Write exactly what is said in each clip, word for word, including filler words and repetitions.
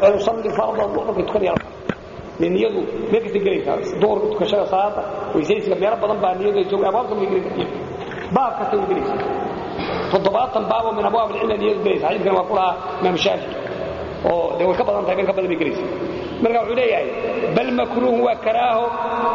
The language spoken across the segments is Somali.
يصلي فرضا وقت تكون يا لأن يدو ميك تجريها دور تكشف صلاة ويسيس لما يربى ضم بأن يدو يسوي أبواب يجري باب كتير يجري فالضباط بابه من أبواب العلم اللي يجري عايز كانوا يقولها إمام الشافعي أو ده كبر ضم تبين كبر يجري مرجع عليه بل مكروه وكراهه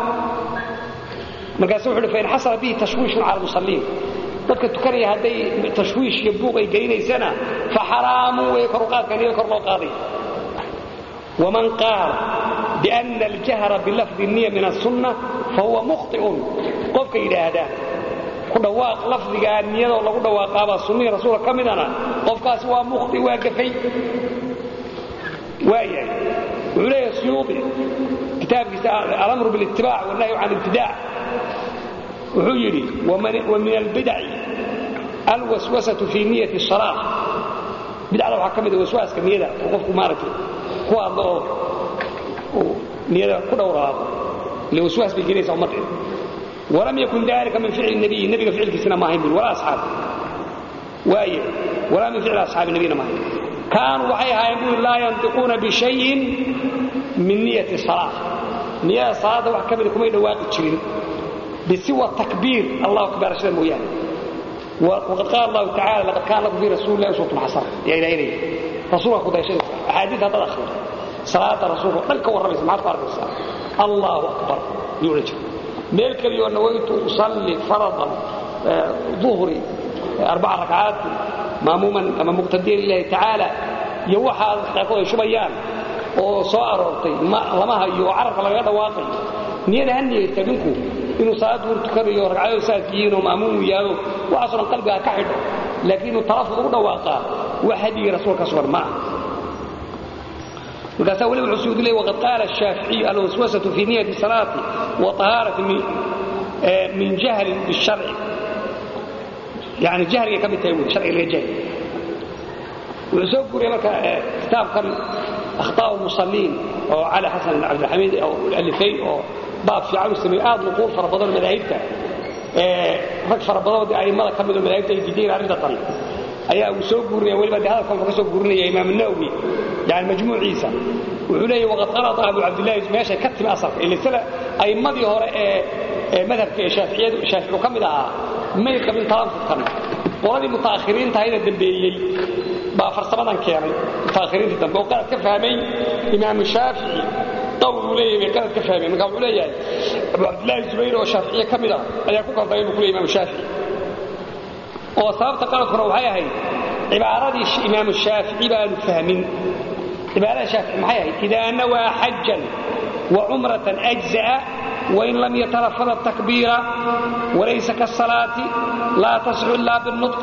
مرجع سوحه فإن حصل به تشويش على المصلين dadka tukanaya haday tashwiish iyo buuq ay geeynaysana fa xaraamu way korqaadka iyo kor loo qaaday waman qaal bi anna al-jahra bi lafdhi an-niyya min as-sunnah fa huwa mukhti'un qofka ilaahada ku dhawaaq lafdiga niyada lagu dhawaaqaba sunnah rasuulka kamidana qofkaas waa mukhti waa gafay waayay wuxuu suyuudi kitaabkiisa al-amru bil ittiba' wal nahy 'an al-ibtida' وحجري ومن, ومن البدع الوسوسة في نية الصلاة بدع لو حكمت الوسواس كنية وقفكم مارتي هو الله نية كل أوراق لوسواس بالجنيس أو مطعم ولم يكن ذلك من فعل النبي النبي فعل كسنا ما هم ولا أصحاب وآية ولا من فعل أصحاب النبي ما هم كانوا وحيها يقول لا ينطقون بشيء من نية الصلاة نية الصلاة وحكمت لكم إلى واقع تشرين بسوى التكبير الله أكبر شيء مويان وقد قال الله تعالى لقد كان لكم في رسول الله أسوة حسنة يا إلهي رسول خذ شيء أحاديث هذا الأخير صلاة رسول الله والرب سمعت قارب الصلاة الله أكبر يولج ملك اليوم نويت أصلي فرضا ظهري أربع ركعات ماموما أمام مقتدين الله تعالى يوحى يقول شبيان وصارتي ما لما هي وعرف على هذا واقع نية هني يستبينكم إنه صلاة ورتكرر ورعاية ساكين ومأمون وياه وأصلا قلبها كحد لكنه ترفض ودواقع وحدي رسولك صور معه وقال سأولي العسود لي وقد قال الشافعي الوسوسة في نية الصلاة وطهارة من, من جهل بالشرع يعني الجهل كم التأويل الشرع اللي جهل وعسود قرية لك كتاب كان أخطاء المصلين أو على حسن عبد الحميد أو الألفين أو باب في عام السميئات نقول فربضان المذاهبتا رك فربضان ودي أي ماذا كمدوا المذاهبتا يجدين عرضة طريق أي وسوق قرنية ولبا دي هذا كان فسوق قرنية إمام النووي يعني مجموع عيسى وعليه وقد قرأت أبو عبد الله ماشي كتب أصف اللي سلا أي ماضي هو مذهب الشافعية الشافعي وكمدها ما يقبل طرام في القرن ولدي متأخرين تهيدا الدنبيلي بقى فرصبانا كامل متأخرين في الدنبيلي وقالت كفهمين إمام الشافعي طولوا لي كانت كفاهمين من قبل لي أبو عبد الله الزبير والشافعية كاملة أي كفر ضيب كل إمام الشافعي وصابت قالت روحيها هي عبارة إمام الشافعي بقى الفهمين عبارة الشافعي محيها إذا نوى حجا وعمرة أجزاء وإن لم يتلفظ التكبير وليس كالصلاة لا تصح إلا بالنطق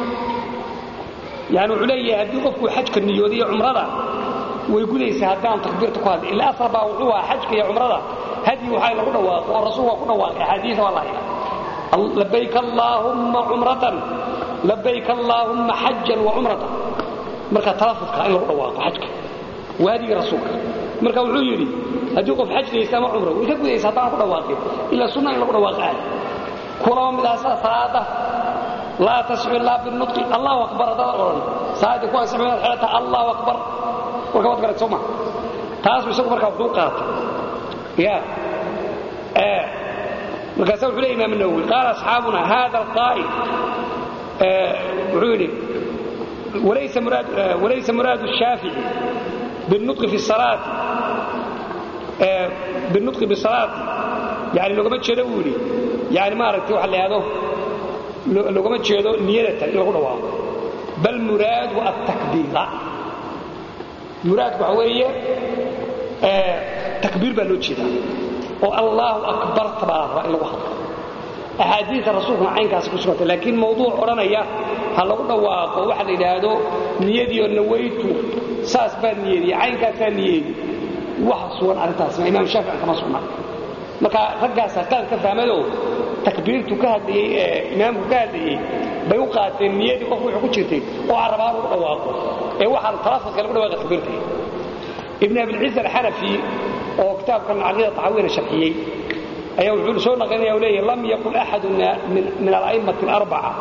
يعني علي هدي قفكوا حج كالنيودية عمرة ويقول لي سهدان تكبيرتك هذه إلا أصربها وقوها حجك يا عمرة هدي وحي لقنا واقع والرسول وقنا واقع حديث والله لبيك اللهم عمرة لبيك اللهم حجا وعمرة مركا تلفظك إلا لقنا واقع حجك وهذه رسولك مركا وعيري هدي قف حج ليس ما عمره ويقول لي سهدان لقنا واقع إلا سنة إلا لقنا واقع كلهم إذا صلاة لا تسمع الله بالنطق الله أكبر صادق واسمع الحياة الله أكبر وكما قالت سمع تاس بيسوق مركب دوقات يا اه وكسب عليه الإمام النووي قال أصحابنا هذا القائل اه عوني وليس مراد اه وليس مراد الشافعي بالنطق في الصلاة اه بالنطق بالصلاة يعني لو قمت شدولي يعني ما رأيت واحد لهذا لو قمت شدو نيته يقولوا بل مراد والتكبير مراد وحوية آه تكبير بلوجه والله أكبر تبارك الله أحاديث الرسول عن كاس كسرة لكن موضوع أورانيا هلا قلنا واقع واحد إلى هذا نيدي النويت ساس بنيدي عين كاس نيدي وحصون على تاسع إمام الشافعي كما صنع مكا رجع سكان كفهمه تكبيرته كهدي إمام كهدي بيوقات نيدي قفوا حكوشتي وعربها واقع إيه واحد ثلاثة كلام واقع تكبيرته ابن أبي العز الحنفي أو كتاب كان عقيدة طحاوية الشافعية أيها العلسون غني أوليه لم يقل أحد من, من الأئمة الأربعة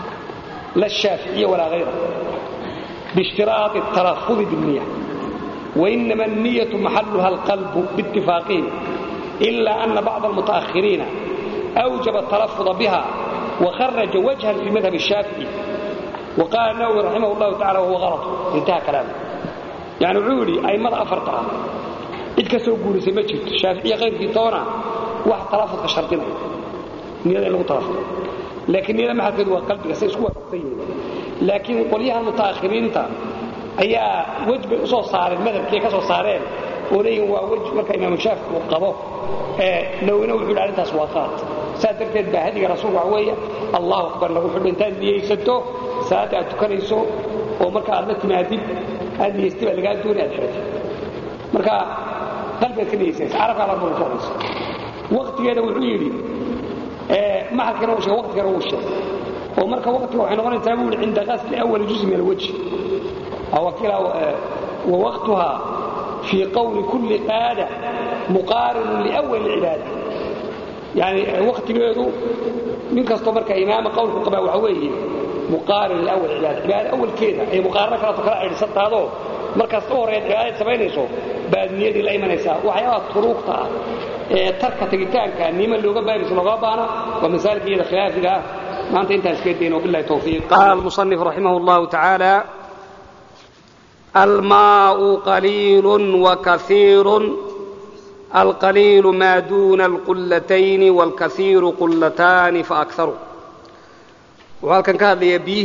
لا الشافعية ولا غيره باشتراط التلفظ بالنية وإنما النية محلها القلب باتفاقهم إلا أن بعض المتأخرين أوجب التلفظ بها وخرج وجها في مذهب الشافعي وقال النووي رحمه الله تعالى وهو غلط. انتهى كلامه. يعني عولي أي ماذا أفرطها إذ كسو قولي سمجد الشافعية غير في طورة واحد تلفظ كشرطنا نية له تلفظ لكن نية ما حكد وقلبك سيسكوها تقطيه لكن قوليها المتأخرين تا أي وجب أصول صار المذهب كي كسو صارين وليه هو وجه مركا إمام الشافعي وقضوه لو نوحوا على تسواقات سادرتد بهذه رسول عوية الله أكبر له حلو انتان دي يسدو سادة أتكنيسو ومركا أردت مادب هذه يستبع لقاء دون الحرف مركا قلبك كنيسيس عرف على ربنا الفرس وقت يدو العيري ما حد كروشه وقت كروشه ومركا وقت وحنوان تقول عند غسل أول جزء من الوجه أو كلا ووقتها في قول كل قادة مقارن لأول العبادة يعني وقت يدو من كاستمر كإمام قول قبا وعويه مقارن لأول العبادة العبادة أول كذا أي مقارنة كلا تقرأ عيد ست هذا مركز طور العبادة سبعينيسو بعد نيادي الأيمانيسا وحياة طرقتها ترك تجتان كان نيم اللي جاب بيرس لغابنا ومن ذلك إلى خلاف له ما أنت أنت سكتين وبالله التوفيق. قال المصنف رحمه الله تعالى الماء قليل وكثير القليل ما دون القلتين والكثير قلتان فأكثر. وهل كان كهذا يبيه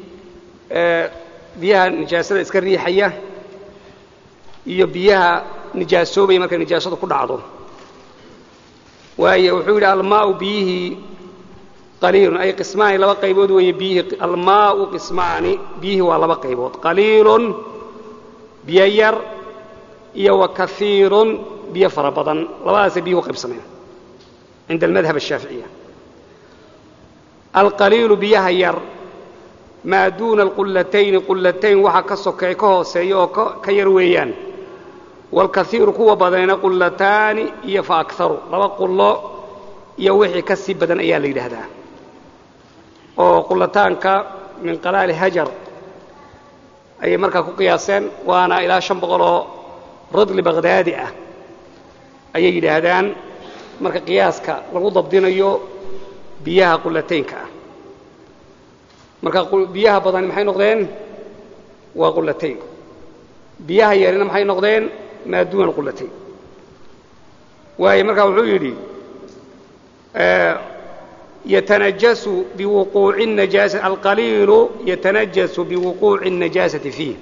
بيها نجاسة إسكريحية يبيها نجاسة بما كان نجاسة كل عضو وهي وحول الماء بيه قليل أي قسمان لبا قيبود ويبيه الماء قسمان بيه ولبا قيبود قليل بيير iyo وكثير بيه فربضا لباس بيه وقبسمين عند المذهب الشافعي. القليل بيه ير ما دون القلتين قلتين وحا كسوكاي كهوسيو كير ويان والكثير كو بدن قلتان iyo فاكثر لبا قلو iyo wixii ka sii badan ayaa la yiraahdaa oo qulataanka min qalaal hajar ay marka ku qiyaaseen waana ilaa shan boqol oo radli baghdadi ah ay yiraahdaan marka qiyaaska lagu dabdinayo biyaha qulataynka marka biyaha badan maxay noqdeen waa qulatayn biyaha yarina maxay noqdeen ma duwan qulatayn waay marka wuxuu yiri يتنجس بوقوع النجاسة القليل يتنجس بوقوع النجاسة فيه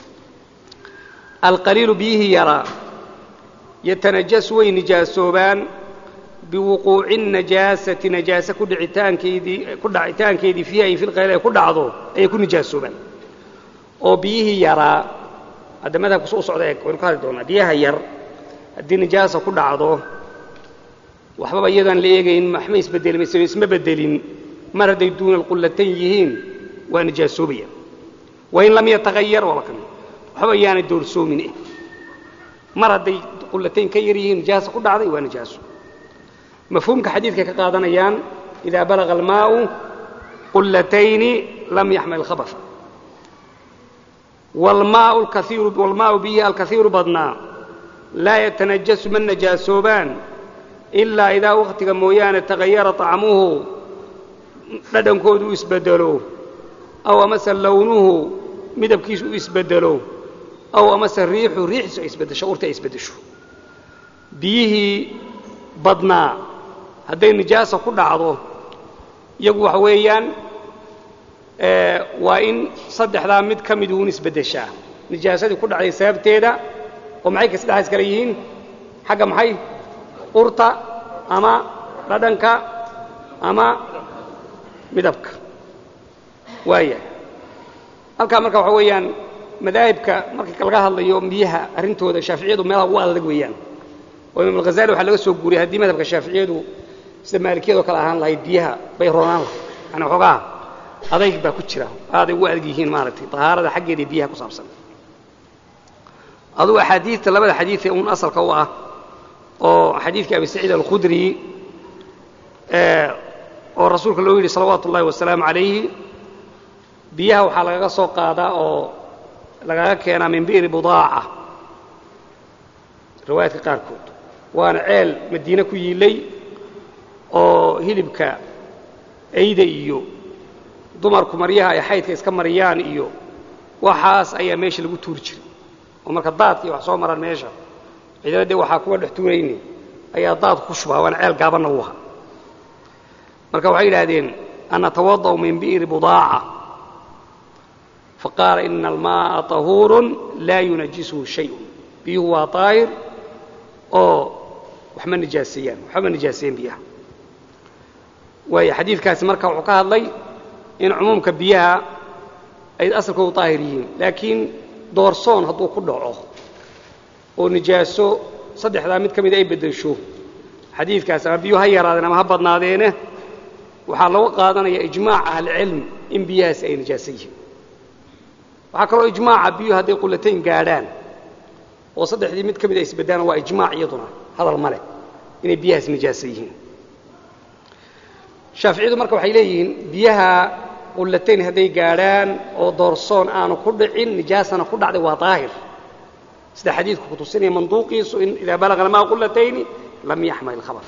القليل به يرى يتنجس ونجاسوبان بوقوع النجاسة نجاسة كل عتان كيدي كل عتان كيدي فيها أي في القليل كل عضو أي كل نجاسوبان وبيه يرى هذا ماذا كسوس عليك ونقال دونا بيه ير الدين نجاسة كل عضو وحبا أيضا ليجين محمي يسبدل مثل اسم بدلين مرد يدون القلتين يهين ونجاسوبيا وإن لم يتغير ولكن وحبا يعني الدور سو منه مرد القلتين كيريهين نجاسة كل عضي ونجاسو مفهوم كحديث كقادنا يان إذا بلغ الماء قلتين لم يحمل الخبث والماء الكثير والماء به الكثير بدنا لا يتنجس من نجاسوبان إلا إذا وقت مويان تغير طعمه لدن كودو يسبدلو أو مثلا لونه مدب كيسو يسبدلو أو مثلا ريحه ريح يسبدل شعورته يسبدشو بيه بدنا هذه النجاسة كل عضو يقوى حويان آه وإن صدح ذا مد كمدون يسبدشا نجاسة كل عضو سابتة دا ومعيك سدح اسكريين حقا محي قرطة أما ردنك أما مدبك وهي halka marka waxa weeyaan madaahibka markii kala hadlayo biyaha arintooda Shaafiiciyadu meel ugu adag weeyaan oo Imam Al-Ghazali waxa laga soo guuriyay hadii madhabka Shaafiiciyadu sida Maalikiyadu kala ahaan lahayd biyaha bay roonaan ana xogaa adayg baa ku jira aaday ugu adag yihiin maaragtay tahaarada xaggeeda biyaha ku saabsan adu ahadiith labada xadiith ee uun asalka u ah oo xadiithka Abi Saciid Al-Khudri ee oo rasuulka loo yiri salawaatu Allaahi wa salaamu alayhi biyaha waxa laga soo qaadaa oo laga keenaa min biir budaaca riwaayadka qaarkood waana ceel madiina ku yiilay oo hilibka ayda iyo dumarku maryaha ay xaydka iska mariyaan iyo waxaas ayaa meesha lagu tuuri jiray oo marka daadkii wax soo maraan meesha ciidadii waxaa kuwa dhex tuurayni ayaa daad ku shubaa waana ceel gaabanna u ahaa marka waxay yidhaahdeen ana tawada'u min bi'ri budaaca faqaala ina almaa'a tahuurun laa yunajisuhu shayun biyuhu waa daahir oo waxma nijaaseeyaan waxba nijaaseeyeen biyaha waayo xadiidkaasi marka wuxuu ka hadlay in cumuumka biyaha ay asalkoodu daahir yihiin laakiin doorsoon hadduu ku dhaco oo nijaaso saddexdaa mid ka mida ay beddesho xadiidkaas ama biyuhu ha yaraadeen ama ha badnaadeene waxaa lagu qaadanaya ijmaac ahlicilm in biyahaasi ay nijaaso yihiin waxaa kaloo ijmaaca biyuhu hadday qullatayn gaadhaan oo saddexdii mid ka mid ay isbeddelaan waa ijmaac iyaduna hadal ma leh inay biyahaas nijaaso yihiin shaaficiyadu marka waxay leeyihiin biyaha qullatayn hadday gaadhaan oo doorsoon aanu ku dhicin nijaasana ku dhacday waa daahir sida xadiidku ku tusinaya manduuqiisu in idaa balaga almaa qullatayni lam yaxmal ilkhabar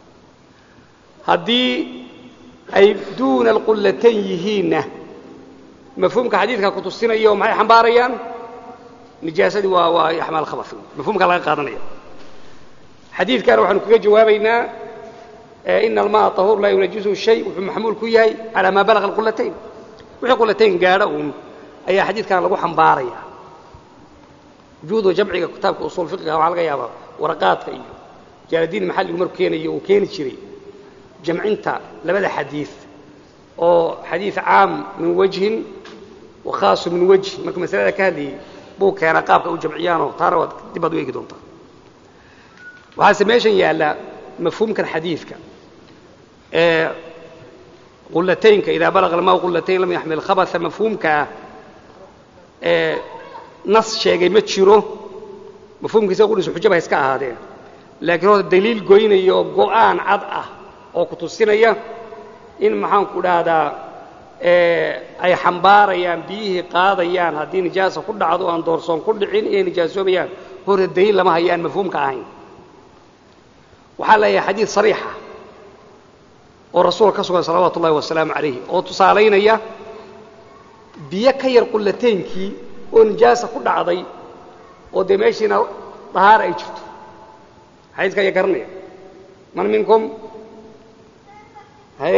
haddii ay duuna alqullatayn yihiinna mafhuumka xadiidka ku tusinayo maxay xambaarayaan nijaasadii waa waa yaxmal ilkhabar mafhuumka laga qaadanaya xadiidkana waxaanu kaga jawaabaynaa ina almaa tahuur laa yunajisuhu shay wuxuu maxmuul ku yahay calaa maa balaga alqullatayn wixii qullatayn gaadha uun ayaa xadiidkan lagu xambaaraya wujuudu jamciga kitaabka usuul fiqiga waxaa laga yaabaa waraqaadka iyo jaaladiin maxalligu markuu keenayo uu keeni jiray jamcinta labada xadiid oo xadiid caam min wajhin wa khaasu min wajh markuu masalada ka hadlayay buu keenaa qaabka u jamciyaanoo taana waad dib baad u eegi doontaa waxaase meeshan yaalla mafhuumkan xadiidka ee qullataynka idaa balaga almaa qullatayn lam yaxmil khabatha mafhuumkaa ee nas sheegay ma jiro mafhuumkiisa qudhiisu xujaba ha iska ahaadeen laakiin horta daliil goynaya oo go'aan cad ah oo ku tusinaya in maxaanku dhahdaa ay xambaarayaan biyihii qaadayaan haddii nijaasa ku dhacdo aan doorsoon ku dhicin inay nijaasoobayaan horta daliil lama hayaan mafhuumka ahayn waxaa leeyahay xadiid sariixa oo rasuulka ka sugan salawaatu ullahi wasalaamu calayh oo tusaalaynaya biyo ka yar qullataynkii oo nijaasa ku dhacday oo dee meeshiina dahaar ay jirto xadiidka ayaa garanaya man minkum haye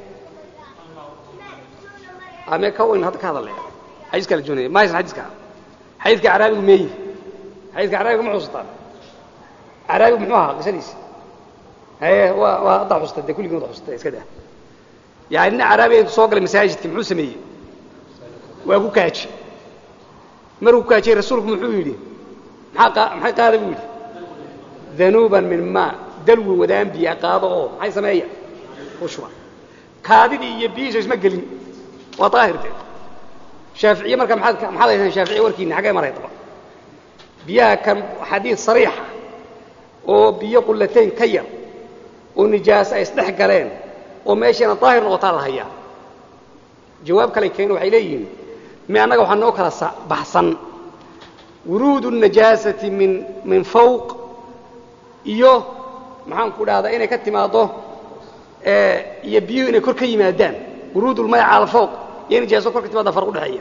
ame ka wayn hadda ka hadalaya xadiiska la joonaya ma haysan xadiiska xadiidka caraabigu meeyi xadiidka caraabiga ma xusuutaan caraabigu muxuu ahaa qisadiisa haye waa waa hadda xusuusta dee kulligiin wada xusuusta iska daa yani nin caraabiga intuu soo galay masaajidka muxuu sameeyey waa ku kaaji markuu ku kaajiyey rasuulku muxuu yidhi maxaa maxay qaada buu yidhi danuuban min maa dalwi wadaan biya qaado oo maxay sameeya u shuba kaadidii iyo biyihiisu isma gelin waa daahirte shaaficiye marka maxaad maxaad haysaan shaaficiye warkiina xaggee maray daba biyaha kan xadiid sariixa oo biyo qullatayn ka yar oo nijaasa ay isdhex galeen oo meeshiina daahir noqotaa la hayaa jawaab kale keeno waxay leeyihiin mi annaga waxaa noo kala baxsan wuruudu najaasati min min fawq iyo maxaanku dhahdaa inay ka timaaddo iyo biyuhu inay kor ka yimaadaan wuruudulmay cala fawq iyo nijaaso kor ka timaadda farq u dhexeeya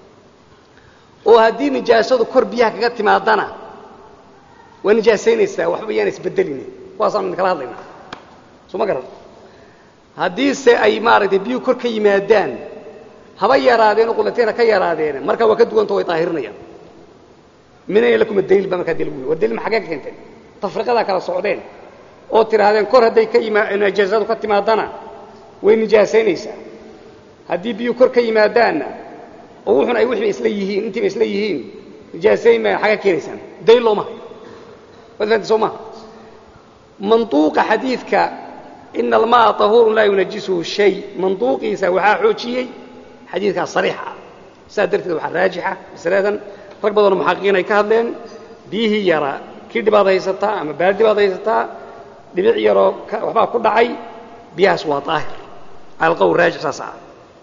oo haddii nijaasadu kor biyaha kaga timaadana waa nijaasaynaysaa waxba yaana isbedelin kuwaasaanu kala hadlaynaa soo ma garan haddiise ay maaragtay biyuhu kor ka yimaadaan haba yaraadeen oo qullatayn ka yaraadeen marka waa ka duwanta way daahirinayaan minayna lakuma daliil ba markaa daliil war daliil ma xagee ka keentay tafriqadaa kala socdeen oo tidhaahdeen kor hadday ka nijaasadu ka timaadana way nijaasaynaysaa haddii biyuhu kor ka yimaadaanna oo wuxuna ay wixii isla yihiin intiiba isla yihiin nijaasayn ma xagee keenaysaan daliil looma hayo waad fahanti soo maha manduuqa xadiidka ina almaa tahuurun laa yunajisuhu shay manduuqiisa waxaa xoojiyey xadiidkaas sariixa ah saas darteed waxaa raajixa masaladan rag badanoo muxaqiqiin ay ka hadleen biyihii yaraa kii dhibaad haysataa ama baaldi baad haysataa dhibic yaroo waxbaa ku dhacay biyahaas waa daahir cala alqowl raajix saas ah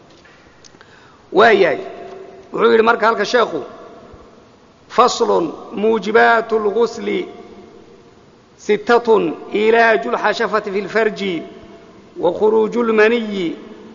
waayahay wuxuu yidhi marka halka sheekhu faslun muujibaatu اlgusli ستة إيلاج الحشفة في الفرج وخروج المني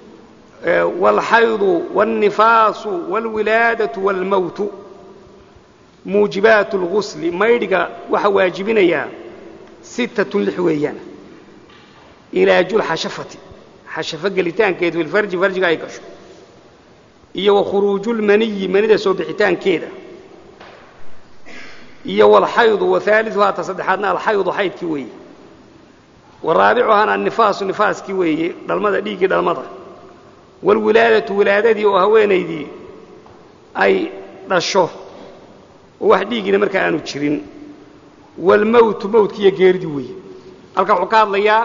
والحيض والنفاس والولادة والموت موجبات الغسل ميرغا وحواجبنا يا ستة لحويان إيلاج الحشفة حشفة قلتان كيد في الفرج فرج قايقش إيا وخروج المني مني سو بحيتان كيدا إيا والحيض وثالثها تصدحاتنا الحيض حيض كوي والرابعها النفاس النفاس كوي دالمدا ديغي دالمدا والولادة ولادتي وهوينيدي أي دشو wax dhiigina marka aanu jirin wal mawt mawtkiya geeridi way halka wuxuu ka hadlayaa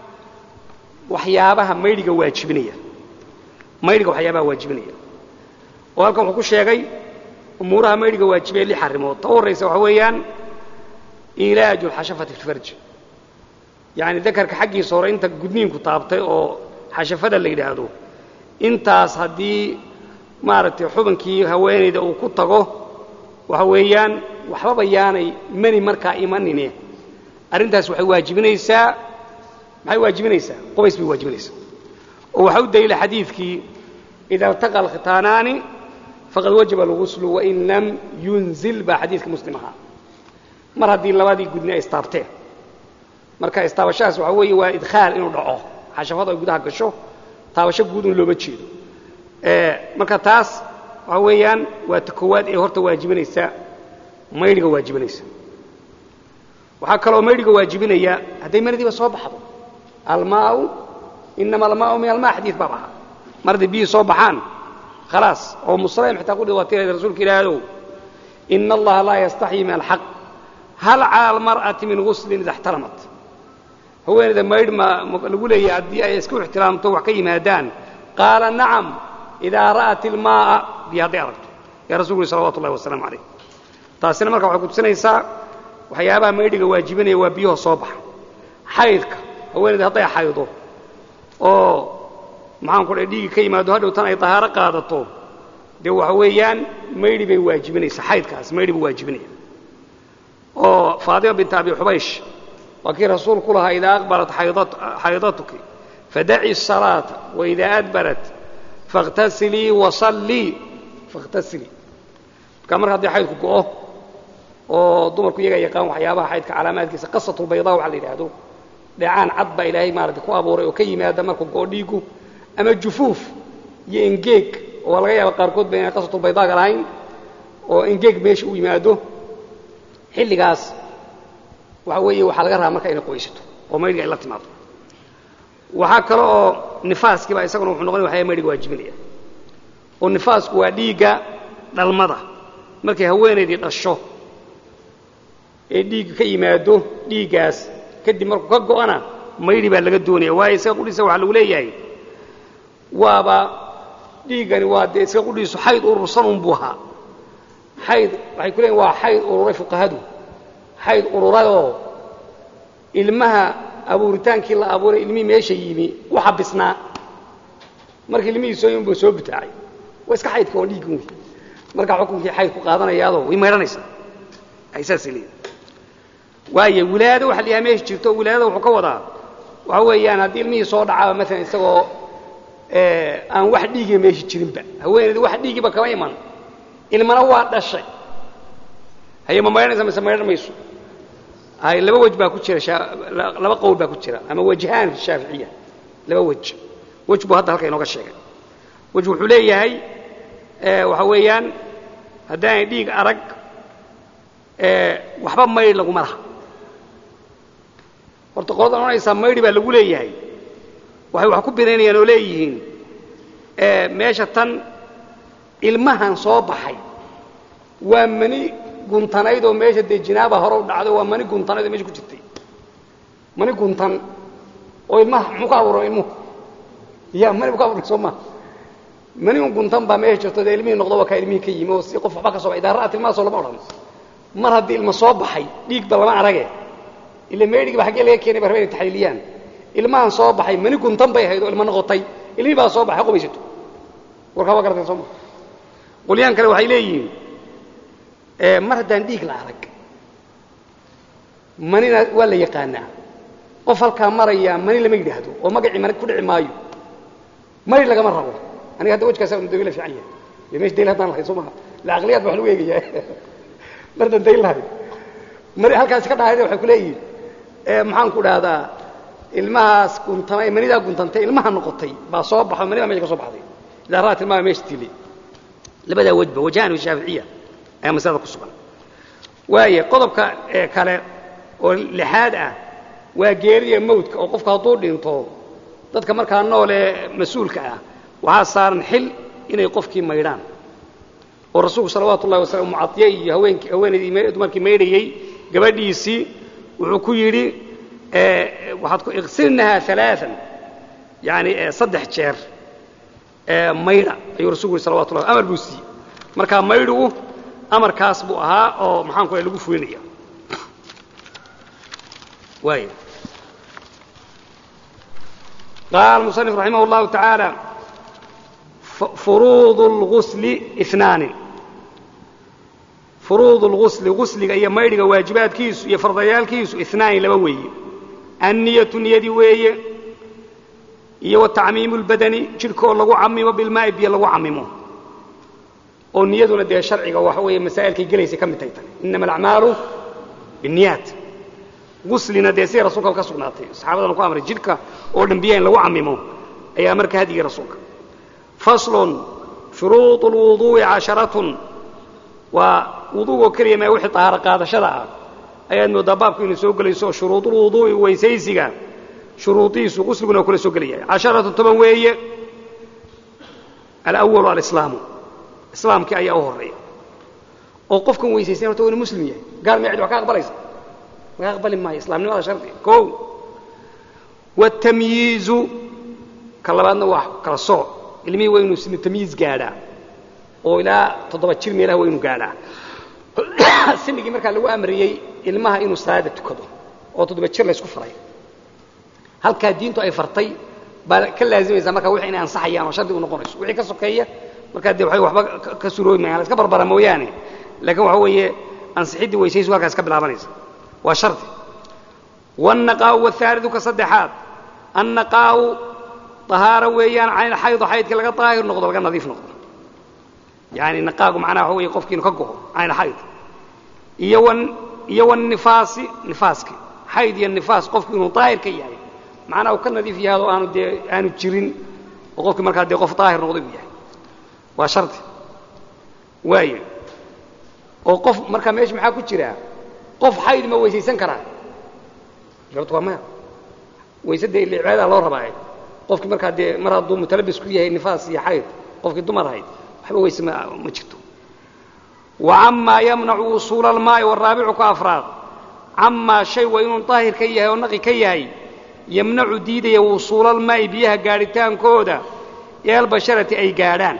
waxyaabaha meydhiga waajibinaya meydhiga waxyaabaha waajibinaya oo halka wuxuu ku sheegay umuraha meydhiga waajibay li xarimood tawraysa waxa weeyaan ilaaju hashafati fi farj yaani dakarka xaqiisa hore inta gudniinku taabtay oo hashafada la yiraahdo intaas hadii maaragtay xubankii haweeneyda uu ku tago waxa weeyaan waxba bayaanay mani marka imanine arintaas waxay waajibinaysaa maxay waajibinaysaa qobays bay waajibinaysaa oo waxa u daliil xadiiskii idha taqa al-khitanani faqad wajaba al-ghusl wa in lam yunzil ba xadiiska muslimaha mar hadii labadii gudni ay istaabteen marka istaabashaas waxa weeye waa idkhaal inuu dhaco xashafada ay gudaha gasho taabasho guud in loo bajeedo ee marka taas waxa weeyaan waa takowaad ee horta waajibinaysa meydhiga waajibinaysa waxa kale oo meydhiga waajibinaya haday maradiiba soo baxdo almaa'u inma almaa'u min almaa' hadith baba maradi bi soo baxaan خلاص او مسلم حتى يقول واتي رسولك الهادو ان الله لا يستحي من الحق هل على المرأة من غسل اذا احترمت هو اذا ميد ما نقول هي ادي اي اسكو احترامته وحكي مادان قال نعم إذا رأت الماء بيض أرض يا رسول الله صلى الله وسلم عليه تاسنا marka waxa ku tusinaysaa waxyaabaha meydhiga waajibinaya waa biyo soobax xaydka haweeneyda haday xaydo oo maxaan ku dhiigi ka yimaado hadhow tan ay tahaaro qaadato de waxa weeyaan meydhi bay waajibinaysaa xaydkaas meydhi bay waajibinaysaa oo Faadima bint Abi Hubaysh wakii rasuulku lahaa ida aqbalat haydat haydatuki fad'i as-salata wa idha adbarat فاغتسلي وصلي فاغتسلي كما هذه حيدك go'o oo dumarku iyaga yaqaan waxyaabaha xaydka calaamaadkiisa qasatu baydaa waxa la yiraahdo dhacaan cad ba ilaahay maarad ku abuuray oo ka yimaada marka go'dhiigu ama jufuuf iyo engeeg oo laga yaabo qaar kood been qasatu baydaa galayn oo engeeg meesha u yimaado xilligaas waxa weeye waxa laga rabaa marka inay qoysato oo meeyga ay la timaado waxa kale oo nifaaski ba isaguna wuxuu noqon waxa meeyga waajibinaya oo nifaasku waa dhiiga dhalmada markay haweeneydii dhasho ee dhiig ka yimaado dhiigaas kadib markuu ka go'ana meeydi baa laga doonaya waa isaga qudhiisa waxa lagu leeyahay waaba dhiigani waa de isaga qudhiisu xayd urursan un buuha xayd waxay ku leeyahay waa xayd ururay fuqahadu xayd ururado ilmaha abuuritaankii la abuuray ilmi meesha yimi waxa bisnaa markii ilmihi soo yimid soo bitaacay waa iska xaydka oo dhiigu marka xukunkii xayd ku qaadanayaado way meeranaysa aysaas ilaa waaye wilaado waxa la meesha jirto wilaado wuxuu ka wadaa waxa weeyaan hadii ilmihi soo dhacaa mesela isagoo ee aan wax dhiigay meesha jirinba haweeneydu wax dhiigiba kama iman ilmana waa dhashay haye ma meeranaysa ma meeranayso ay laba wajh baa ku jira laba qowl baa ku jira ama wajhaan shaafiiciya laba wajh wajh buu hadda halka inooga sheegay wajh wuxuu leeyahay ee waxa weeyaan hadaan dhiig arag ee waxba mayr lagu malaha horta qodob oonaysa mayr baa lagu leeyahay waxay wax ku beenayaan oo leeyihiin ee meesha tan ilmahan soo baxay waa mani guntanaydo meesha de jinaaba hore u dhacdo waa mani guntanaydo meesha ku jirtay mani guntan oo ilmaha muxuu ka abuuray ilmuhu yaa mani muxuu ka abuuray soo ma mani guntan baa meesha jirto de ilmihi noqdo waa ka ilmihi ka yimo si qof waxba ka soo idaaraat ilmaha soo lama oran mar hadii ilma soo baxay dhiig ba lama arage ila meediga waxa laga keenay barbaarin taxliiliyaan ilmahan soo baxay mani guntan bay haydo ilma noqotay ilmi baa soo baxay qobaysato warka waa gartay soo qoliyaan kale waxay leeyihiin ee mar hadaan dhiig la arag manina waa la yaqaanaa qof halkaa maraya mani lama yidhaahdo oo magacii mani ku dhici maayo mani lagama rabo aniga hadda wajkaasa unu dawila fiican yahay iyo meesha dayl haddaan lahay soo maha la aqliyaad ba wax lagu eegayaa mardan dayl lahay mari halkaasi ka dhahayda waxay ku leeyihiin maxaan ku dhahdaa ilmahaas guntamay manidaa guntantay ilmaha noqotay baa soo baxo manida meesha ka soo baxday idaa ra'at ilmaha meesha tili labadaa wajba wajahan shaaficiya ayaa masalada ku sugan waaye qodobka kale oo lixaad ah waa geeriya mawdka oo qofka hadduu dhinto dadka markaa nool ee mas-uulka ah waxaa saaran xil inay qofkii maydhaan oo rasuulku salawaatu ullahi wasalam mucadiye iyo haweenkii haweenaydii dumarkii maydhayey gabadhiisii wuxuu ku yidhi waxaad ku iqsilnahaa alaaan yani saddex jeer maydha ayuu rasuulku yidhi salawatu ullahi amar buu siiyey markaa maydhigu amarkaas buu ahaa oo maxaan ku lahay lagu fulinaya waay قال المصنف رحمه الله تعالى فروض الغسل اثنان فروض الغسل غسل أي ميرغا واجبات كيس يا فرضيال كيس اثنان لبا وي النية نيدي وي iyo تعميم البدن jirko lagu camimo bilmaa biyo lagu camimo oo niyaduna de sharciga waxa weeye masaa'ilka galaysa kamid tahay inma al-a'malu binniyat غسلنا de si rasuulka ka sugnaatay saxaabadana ku amray jirka oo dhanbiyeen lagu camimo ayaa marka hadiga rasuulka faslun shuruut alwudu' asharatun wa wudu'u kaliya ma wixii tahaara qaadashada ah ayaan mudaababku inuu soo galayso shuruutul wudu'i weysaysiga shuruudiisu qusliguna kula soo galaya asharatu toban weeye al-awwal al-islam islaamki ayaa u horeeya oo qofkan weysaysan horta inuu muslim yahay gaar ma cid wax ka aqbalaysa ma aqbali maayo islaamnimada sharti koow والتمييز كلامنا واحد كالصوع ilmihii waa inuu simi tamyiz gaadhaa oo ilaa toddoba jir meelaha waa inuu gaadhaa sinigii markaa lagu amriyey ilmaha inuu salaada tukado oo toddoba jir la isku faray halkaa diintu ay fartay baa ka laazimaysa markaa wixii inay ansaxayaan oo shardi u noqonayso wixii ka sokeeya markaa dee waxay waxba ka suroomayaan iska barbara mooyaane laakiin waxa weeye ansixidii weysaysu halkaas ka bilaabanaysa waa shardi والنقاء والثالث كصدحات النقاء طهارة ويان عن الحيض حيض كلا طاهر نقطة ولا نظيف نقطة يعني النقاء معناه هو يقف كين كجوه عن الحيض يوان يوان نفاس نفاسك حيض النفاس قف كين طاهر كي يعني معناه وكان نظيف هذا أنا دي أنا تشرين وقف كمان كده قف طاهر نقطة يعني وشرط واي وقف مركب ماش محاكو تشريها قف حيض ما هو يسيسن كراه جرت وما ويسد العبادة الله ربعي قفك مركا دي مرة ضم متلبس كلها نفاس يا حيض قفك الدمر هاي حبوا ويسمع ما جرتوا وعما يمنع وصول الماء والرابع كأفراد عما شيء وين طاهر كيه ونقي كيه يمنع ديده وصول الماء بيها قارتان كودا يا البشرة أي قاران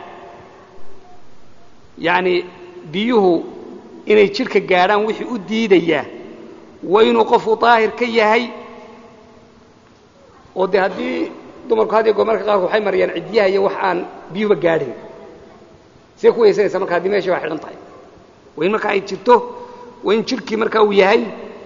يعني بيوه إن يشرك قاران وحي أديده وين قف طاهر كيهي ودي هدي دمرك هذه قمرك قارك وحي مريان عديها هي وحان بيو بقارين سيكو يسير سمك هذه ماشي واحد غنطاي وين مركا يتشرته وين شركي مركا وياهي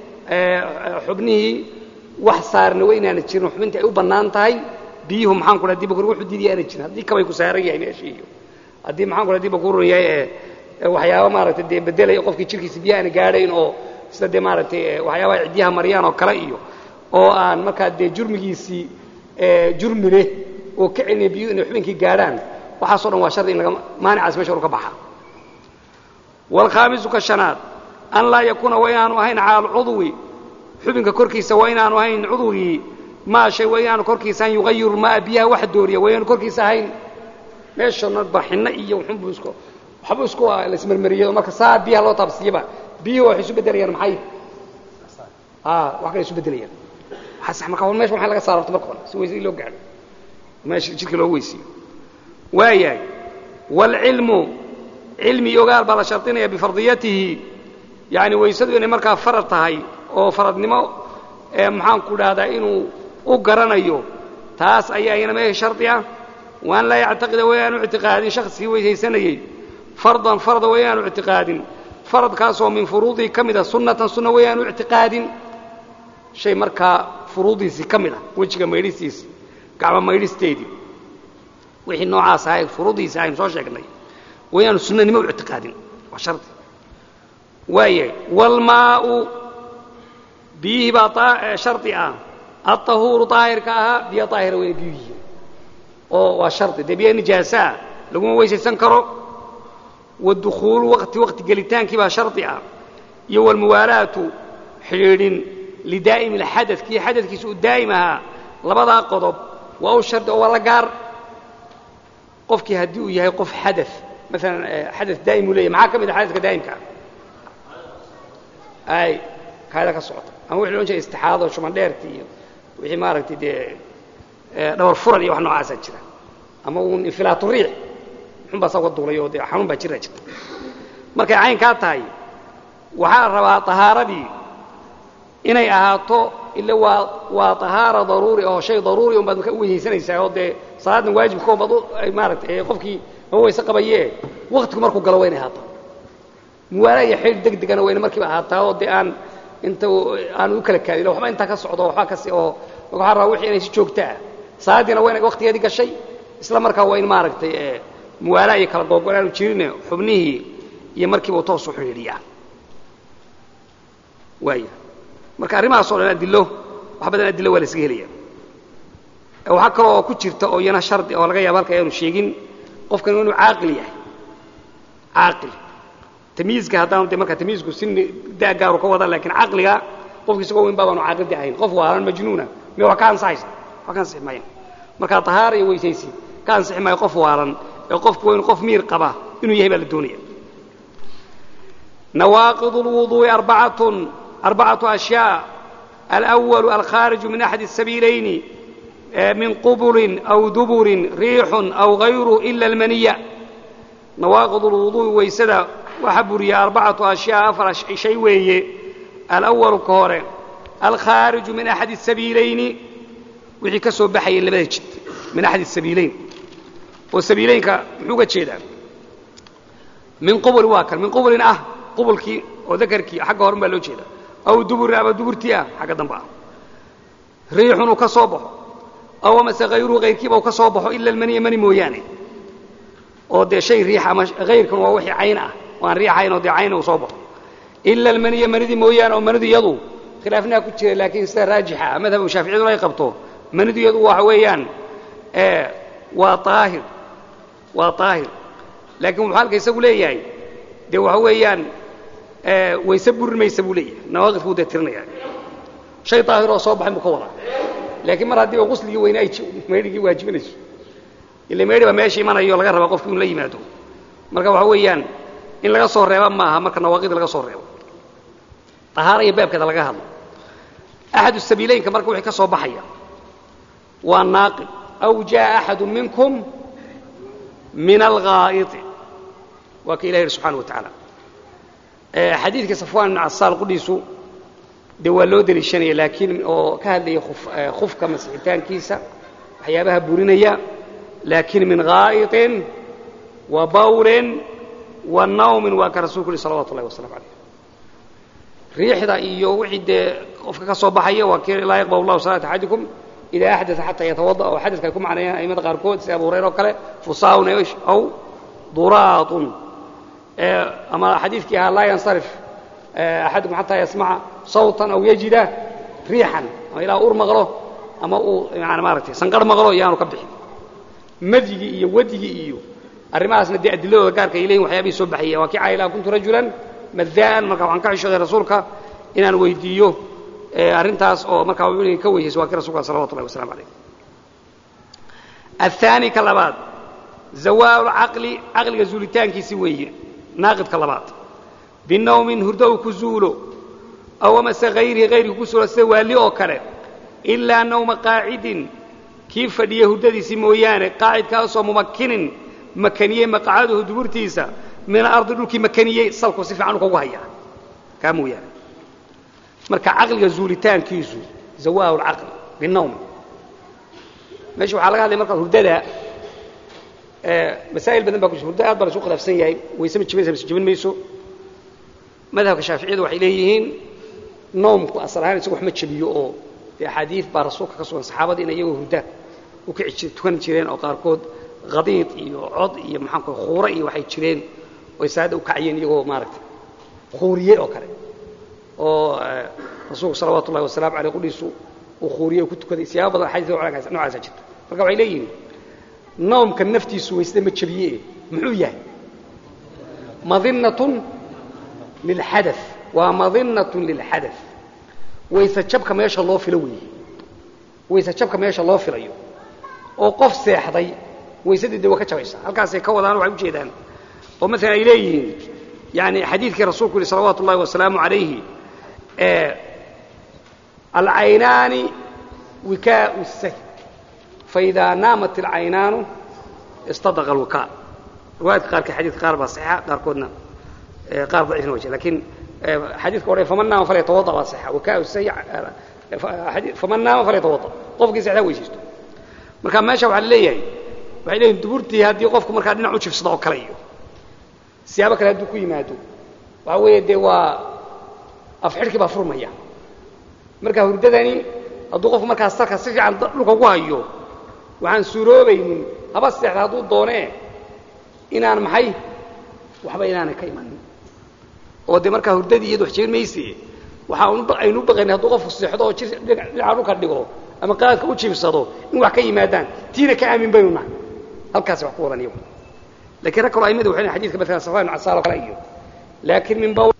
حبنيه وحصارنا وين أنا تشير حبنتي أو بنانتاي بيهم محان كل هدي بقول وحدي دي أنا تشير هدي كمان يكسرني يعني ماشي هدي محان كل هدي بقول يا وحياة ما رت دي بدل يقف كي شركي سبيا أنا قارين أو سد مارتي waxyaabo cidiyaha mariyaan oo kala iyo oo aan marka de jurmigiisi ee jurmile oo ka cilmi biyo inay xubinkii gaaraan waxa soo dhan waa shardi in laga maanicaas meesha uu ka baxa wal khamis ka shanaad an la yakuna wa inaanu ahayn aal udwi xubinka korkiisa wa inaanu ahayn udwi ma shay wa inaanu korkiisa aan yughayir ma biyaha wax dooriya wa inaanu korkiisa ahayn meesha nadbaxina iyo xubbu isku xubbu isku la ismarmariyo marka saa biyaha loo tabsiiba biyo wax isu bedelayaan maxay ah wax kale isu bedelayaan waxa sax marka hal meesha waxa laga saarto marka hore si weysii loo gaaro meesha jidka loo weysii waayay wal ilmu ilmi yogaal bala shartinaya bi fardiyatihi yani weysadu inay marka farad tahay oo faradnimo ee maxaan ku dhahdaa inuu u garanayo taas ayaa iyana meesha shartiya waan la yactaqida wayaanu i'tiqaadin shakhsi weysaysanayay fardan farda wayaanu i'tiqaadin فرض كاسو من فروضه كمدة سنة سنة ويان اعتقاد shay markaa furuudiisii ka mid ah wejiga maydhistiisii gacmo maydhisteedii wixii noocaas ahay furuudiisii aynu soo sheegnay waa inaanu sunnanimo u ictiqaadin waa shardi waayahay walmaa'u biyihii baa shardi ah alطahuuru daahirka ahaa biyo daahira wayna biyu yihiin oo waa shardi dee biyo nijaasaa laguma weysaysan karo wadukuulu waqti waqti gelitaankii baa shardi ah iyo walmuwaalaatu xidhiidhin lidaa'imi alxadad kii xadadkiisa uu daa'im ahaa labadaa qodob waa u shardi oo waa la gaar qofkii haddii uu yahay qof xadad maalan xadad daa'im uu leeyahy maxaa ka mid a xadadka daa'imka ay kaada ka socota ama wixii loodhan jiray istixaado shuman dheerti iyo wixii maaragtay dee dhabar furan iyo wax noocaasaa jira ama uun infilaatu riix xun baa saa uga duulay oo dee xanuun baa jiraa jirta markay caynkaa tahay waxaa la rabaa tahaaradii inay ahaato ila waa waa tahaara daruuri oo shay daruuri un baad marka u weysaysanaysaa oo dee salaadna waajibka oo baad maaragtay qofkii ma weyse qabayee waqtigu markuu galo waa inay ahaataa muwaala iyo xidhiidh deg degana wayna markiiba ahaataa oo dee aan inta aan u kala kaadin waxba intaa ka socdo waxba kasi oo waxaa rabaa wixii inay si joogto ah salaadiina waa inay waqtigeedii gashay isla markaa waa in maaragtay muwaala iyo kala googo aanu jirin xubnihii iyo markiiba uu toos u xidhiidhiyaa waaya marka arrimahaas oo dhan adillo wax badan adillo waa la iska helaya waxaa kaloo oo ku jirta oo iyana shardi oo laga yaabo halka ayaanu sheegin qofkan inuu caaqil yahay caaqil tamyiizka haddaanu de marka tamyiizku sinni daa gaaru ka wada laakiin caqliga qofki isagoo weyn baabaanu caaqildi ahayn qof waalan majnuuna miya wax ka ansaxaysa wax ka ansixi maayan marka tahaara iyo weysaysi ka ansixi maayo qof waalan ee qofku waa inuu qof miir qaba inuu yahay baa la doonaya nawaaqidu lwuduu'i arbacatun arbacatu ashyaa alأwalu alkhaariju min axadi الsabiilayni min qubulin aw duburin riixun aw gayruhu ila almaniya nawaaqid lwuduu'i waysada waxa buriya arbacatu ashyaa afar shay weeye alawalu ka hore alkhaariju min axadi الsabiilayni wixii ka soo baxayay labada jid min axadi الsabiilayn oo sabiilaynka muxuu ga jeedaa min qubuli waa kan min qubulin ah qubulkii oo dakarkii xagga horen baa loo jeeda aw duburin ama duburtii ah xagga dambe ah riixun uu ka soo baxo aw amase hayruhu hayrkiiba uu ka soo baxo ila almaniya mani mooyaane oo dee shay riix ama hayrkan waa wixii cayn ah oo aan riixayn oo dee cayn uu soo baxo ila almaniya manidii mooyaane oo manidu iyadu khilaafnaa ku jira laakiin sida raajixa madhabka shaaficiyaduna ay qabto manidu iyadu waxa weeyaan waa aahir waa aahir laakiin wuxuu halka isagu leeyahay dee waxa weeyaan wayse burin maysa buu leeyahay nawaaqidku wuu dee tirinaya shay daahir oo soo baxay buu ka wadaa laakiin mar haddii oo qusligii weyne ay maydhigii waajibinayso ila maydhi baa meesha imanayo laga rabaa qofku inuu la yimaado marka waxa weeyaan in laga soo reeba maaha marka nawaaqid laga soo reebo tahaara iyo baabkeeda laga hadlo axadu sabiilaynka marka wixii ka soo baxaya waa naaqid aw jaa axadu minkum min alghaa'iti waa ka ilahi subxaana wa tacaala xadiidka safwaan ibn casaal qudhiisu dee waa loo deliishanaya laakiin oo ka hadlaya khufka masixitaankiisa waxyaabaha burinaya laakiin min gaa'iطin wa bawlin wa nawmin waa ka rasulku uhi salawatu ullahi wasalamu alayh riixda iyo wixii dee qofka ka soo baxaya waa kii laa yaqbal allahu salaata axadikum idaa axdaa xataa yatawada oo xadadka ay ku macneeyaan aimada qaarkood sida abu hurayra oo kale fusaahun aw duraatun ama xadiidkii ahaa laa yansarif axadukum xataa yasmaca sawtan aw yajida riixan ama ilaa ur maqlo ama uu yani maaragtay sanqarh maqlo iyaanu ka bixin madyigii iyo wadigii iyo arrimahaasna dee adiladooda gaarka ay leeyihin waxyaabihii soo baxaya waa kii caayilaa kuntu rajulan madaan marka waxaan ka xishooday rasuulka inaan weydiiyo arrintaas oo markaa wuxuu ka weysayso waa kii rasulka salawatu ullahi wasalamu alayh الثاني كلبات زوال العقل عقل زولتان كيسي ويه ناقد كلبات بالنوم هردو كزولو أو مس غيره غير كسر السوالي أو كره إلا نوم قاعد كيف دي هرددي سمويان قاعد كاسو ممكن مكانية مقعده دبرتيسا من الأرض لك مكانية صلكو صفة عنه كوهيا كامو يعني مركا عقل زولتان كيسو زوال العقل بالنوم ماشي waxaa laga hadlay marka hurdada ee masaa'il badan baa ku hurdada aad baa soo khilaafsan yahay way soo jibinaysaa jibin mayso madhabka shaafiiciyadu waxay leeyihiin noomku asal ahaan isagu wax ma jabiyo oo xadiis baa rasuulka ka sugan saxaabadii inay iyagoo hurda u kici tukan jireen oo qaarkood qadiid iyo cod iyo maxaan ku khuura iyo waxay jireen oo saada u kacayeen iyagoo maaragtay khuuriye oo kale oo rasuulku salawaatu ullahi wasalaamu calayhi qudhiisu uu khuuriye ku tukaday siyaabo badan xadiis noocaas jirta marka waxay leeyihiin noomka naftiisu weysada ma jabiye muxuu yahay madinatun lilxadath waa madinatun lilxadath waysa jabka meesha loo filo weeye waysa jabka meesha loo filayo oo qof seexday waysadii waa ka jabaysa halkaas ay ka wadaan waxay u jeedaan oo mesela ay leeyihiin yani xadiidkii rasuulku yiri salawaatu ullahi wasalaamu calayhi ee alcaynaani wikaa'u sahy faidaa naamat alcaynaanu istadaqa alwikaa riwaayadka qaarkii xadiidka qaar baa saxiixa qaarkoodna qaar daciifna wajh laakiin xadiidka hore faman naama falyatawadda baa saxiixa wikaa'u sahy faman naama falyatawadda qofkii seexdaa weysaysto marka meesha waxaa la leeyahay waxay leeyihin duburtii haddii qofku markaa dhinac u jibsado oo kale iyo siyaabo kale hadduu ku yimaado waxa weeye dee waa afxidhkii baa furmaya marka hurdadani hadduu qofku markaa salka si fiican dhulka ugu hayo waxaan suuroobaynin haba seexda hadduu doonee inaan maxay waxba inaanay ka imanin oo dee markaa hurdadii iyadu wax jebin mayse waxaa aynu u baqaynay hadduu qofku seexdo oo dhinaca dhulka dhigo ama qaadka u jibsado in wax ka yimaadaan tiina ka aamin baynu nahay halkaas wax ku wadan iyagu laakiin rag kaloo aimadu waxay leeyihiin xadiidka mesela safaan casaal oo kale iyo laakiin min bawl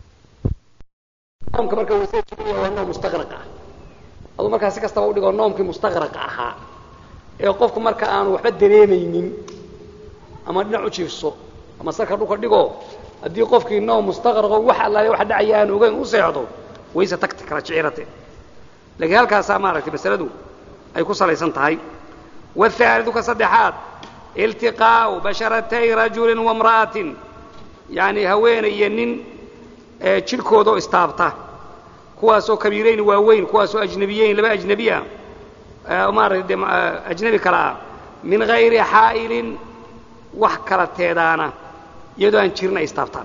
noomka marka weysada jibinaya waa noom mustaqraq ah aduu markaa si kastaba u dhigo noomkii mustaqraqa ahaa ee qofku marka aanu waxba dareemaynin ama dhinac u jibso ama salka dhulka dhigo haddii qofkii noom mustaqraqo wax allaale wax dhacaya aan ogeyn u seexdo waysa tagta kala jicirate laakiin halkaasaa maaragtay masaladu ay ku salaysan tahay wahaalidu ka saddexaad iltiqaa'u basharatay rajulin waimra'atin yani haweenay iyo nin jidhkooda oo istaabta kuwaasoo kabiirayn waaweyn kuwaasoo ajnabiyeyn laba ajnabiya maaragtay ajnabi kale ah min hayri xaa'ilin wax kala teedaana iyadoo aan jirin ay istaabtaan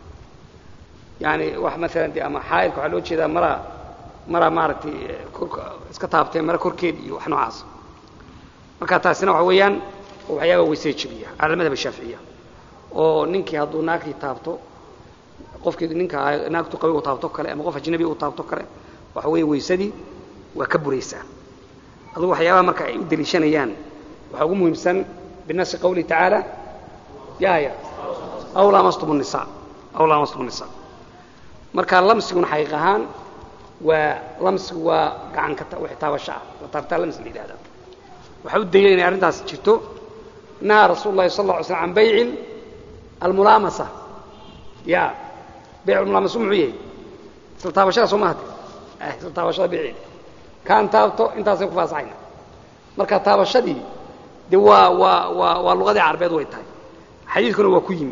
yani wax maalan de ama xaa'ilka waxaa loo jeedaa mara mara maaragtay iska taabteen mara korkeed iyo wax noocaas marka taasina waxa weeyaan waxyaaba weysay jabiya cala madhab shaaficiya oo ninkii hadduu naagtii taabto qofkii ninka naagtu qabay uu taabto kale ama qof ajnabi uu taabto kale waxa weeye weysadii waa ka buraysaa aduu waxyaabaha marka ay u daliishanayaan waxaa ugu muhiimsan binasi qawlihi tacaala yaaya aw laamastum nisaa aw laamastum nisaa marka lamsiguna xaqiiq ahaan waa lamsigu waa gacan ka wixii taabasho ah la taabtaa lamsi la yidhahdaa waxaa u daliilay inay arrintaas jirto nahaa rasuulu llahi sal alla alay slam can bayci almulaamasa ya bayc almulaamasa muxuu yahay isla taabashada soo mahad isla taabashada bayceeda kaan taabto intaasay ku faasaxayna marka taabashadii de waa waa waa waa luqadii carabeed way tahay xadiidkuna waa ku yimi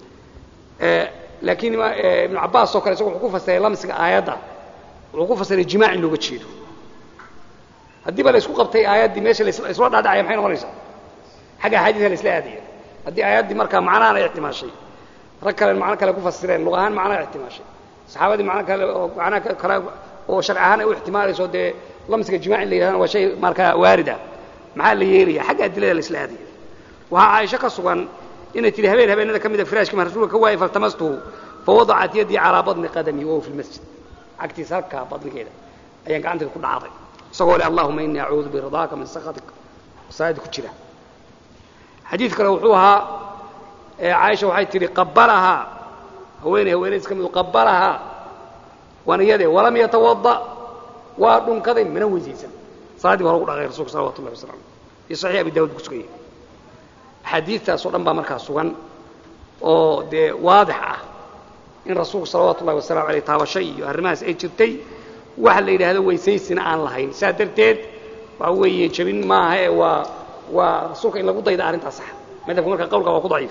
laakiin ibnu cabbaas oo kale isagu wuxuu ku fasiray lamsiga aayadda wuxuu ku fasiray jimaac in looga jeedo haddii ba la isku qabtay aayaddii meesha laisla dhaadhacaya maxay noqonaysaa xagga axaadiisa la isla aadaya haddii aayaddii markaa macnahan ay ixtimaashay rag kale macno kale ku fasireen luq ahaan macnaha ixtimaashay saxaabadii macno kale oo macnaha kale oo sharci ahaan ay u ixtimaalayso dee lamsiga jimaac in la yidhahdana waa shay markaa waarida maxaa la yeelaya xagga adilada la isla aadaya waxaa caaisho ka sugan inay tidhi habeen habeenada ka mida firaashkii ma rasuulka ka waayay faltamastuhu fawadacat yaddii calaa badni qadami wahuwa fi lmasjid cagtiisa halkaa badnigeeda ayaan gacanteeda ku dhacday isagoo le allahuma inii acuudu biridaaka min sakatik salaadii ku jira xadiid kale wuxuu ahaa caaisha waxay tidhi qabalahaa haweeney haweenaydis ka midu qabalahaa waana iyadee walam yatawadda waa dhunkaday mana weysaysan salaaddii ba hore ku dhaqay rasulka salawatu ullahi wasalam iyo saxiix abi daawud ku sugan yahay axaadiidtaasoo dhan baa markaa sugan oo dee waadix ah in rasuulku salawaatu ullahi wasalamu aleyh taabasho iyo arrimahaas ay jirtay waxa la yidhaahdo weysaysina aan lahayn saa darteed waxa weeye jabin maaha ee waa waa rasuulka in lagu dayda arrintaas sax madhabka marka qawlka waa ku daciif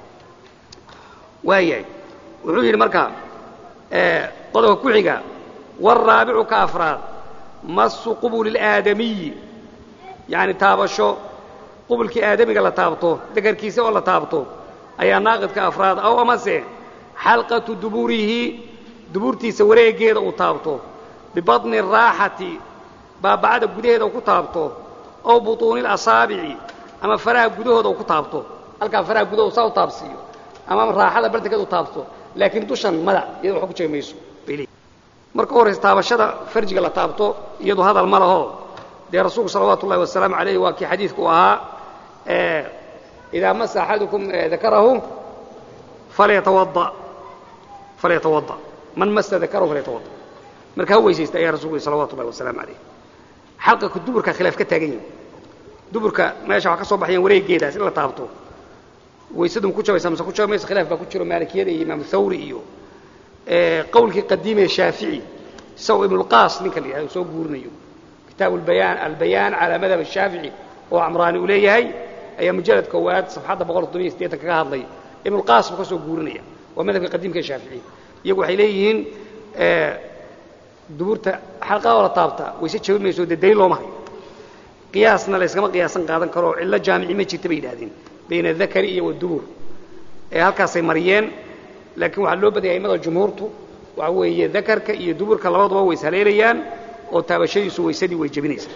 waayahay wuxuu yidhi marka qodobka ku xiga waalraabicu ka afraad masu qubuli ilaadamiyi yani taabasho qubulkii aadamiga la taabto degarkiisa oo la taabto ayaa naaqidka afraad aw amase xalqatu duburihi duburtiisa wareegeeda uu taabto bibadni raaxati baabacada gudaheeda uu ku taabto oo butuuni asaabici ama faraha gudahooda uu ku taabto halka faraha gudahooda saa u taabsiyo ama raaxada bartankeeda u taabto laakiin dushan madax iyadoo wax ku jeemayso bili marka hore taabashada farjiga la taabto iyadoo hadal ma laho dee rasuulku salawaatu ullahi wasalaamu calayhi waa kii xadiidku ahaa ee idaa masa axadukum dakarahu falyatawadda falyatawadda man masa dakarahu falyatawadda marka ha weysaysta ayaa rasuulku salawaatu ullahi wasalaamu calayhi xalqa ku duburka khilaaf ka taagan yahay duburka meesha waxa ka soo baxayaan wareegeedaas in la taabto weysadu ku jabaysa ama ku jabaysa khilaaf baa ku jiro maalikiyada iyo imaam thawri iyo ee qowlkii qadiim ee shaafici saw ibn al-qaas ninka leeyahay soo guurinayo kitaab al-bayan al-bayan ala madhab al-shafi'i oo amrani u leeyahay ayaa mujallad koowaad safxada boqol iyo siddeetan kaga hadlay ibn al-qaas ka soo guurinaya waa madhabka qadiimka ee shaafici iyagu waxay leeyihiin ee duburta xalqa wala taabta wayse jabimayso deeyn looma hayo qiyaasna la iskama qiyaasan qaadan karo illa jaamici ma jirta bay yiraahdeen bayna dhakari iyo dubur ee halkaas ay mariyeen laakiin waxa loo badiyay imada jumhuurtu waxa weeye dhakarka iyo duburka labaduba way saleelayaan oo taabashadiisu waysadii way jabinaysaa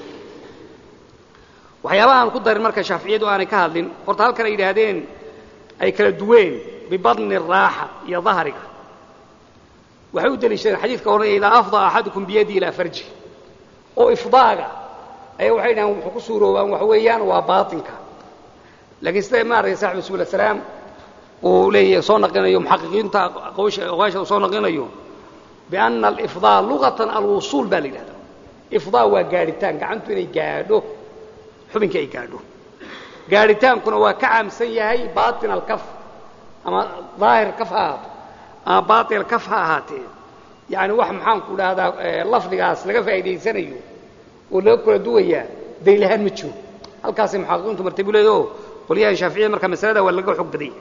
waxyaabaha aan ku darin marka shaafiiciyadu aanay ka hadlin horta halkan ay yiraahdeen ay kala duween bibadni raaxa iyo dhahriga waxay u daliishadeen xadiidka oranaya idaa afda axadukum biyadi ila farji oo ifdaaga ay waxay dhahan wuxuu ku suuroobaan wax weeyaan waa baatinka laakiin sida maarayay saaxiib subul salaam oo leeyahay soo naqinayo muhaqiqiinta qowsha qowsha soo naqinayo bianna al-ifdaa lughatan al-wusul baa leeyahay ifdaa waa gaaritaan gacantu inay gaadho xubinka ay gaadho gaaritaankuna waa ka caamsan yahay baatin al-kaf ama zaahir kaf ama baatin al-kaf haatee yani wax maxaan ku dhahdaa lafdigaas laga faa'iideysanayo oo loo kala duwaya deelahan ma jiro halkaas ay muhaqiqiintu martaba leeyahay qoliyaha shaafiiciga marka masalada waa laga xog baday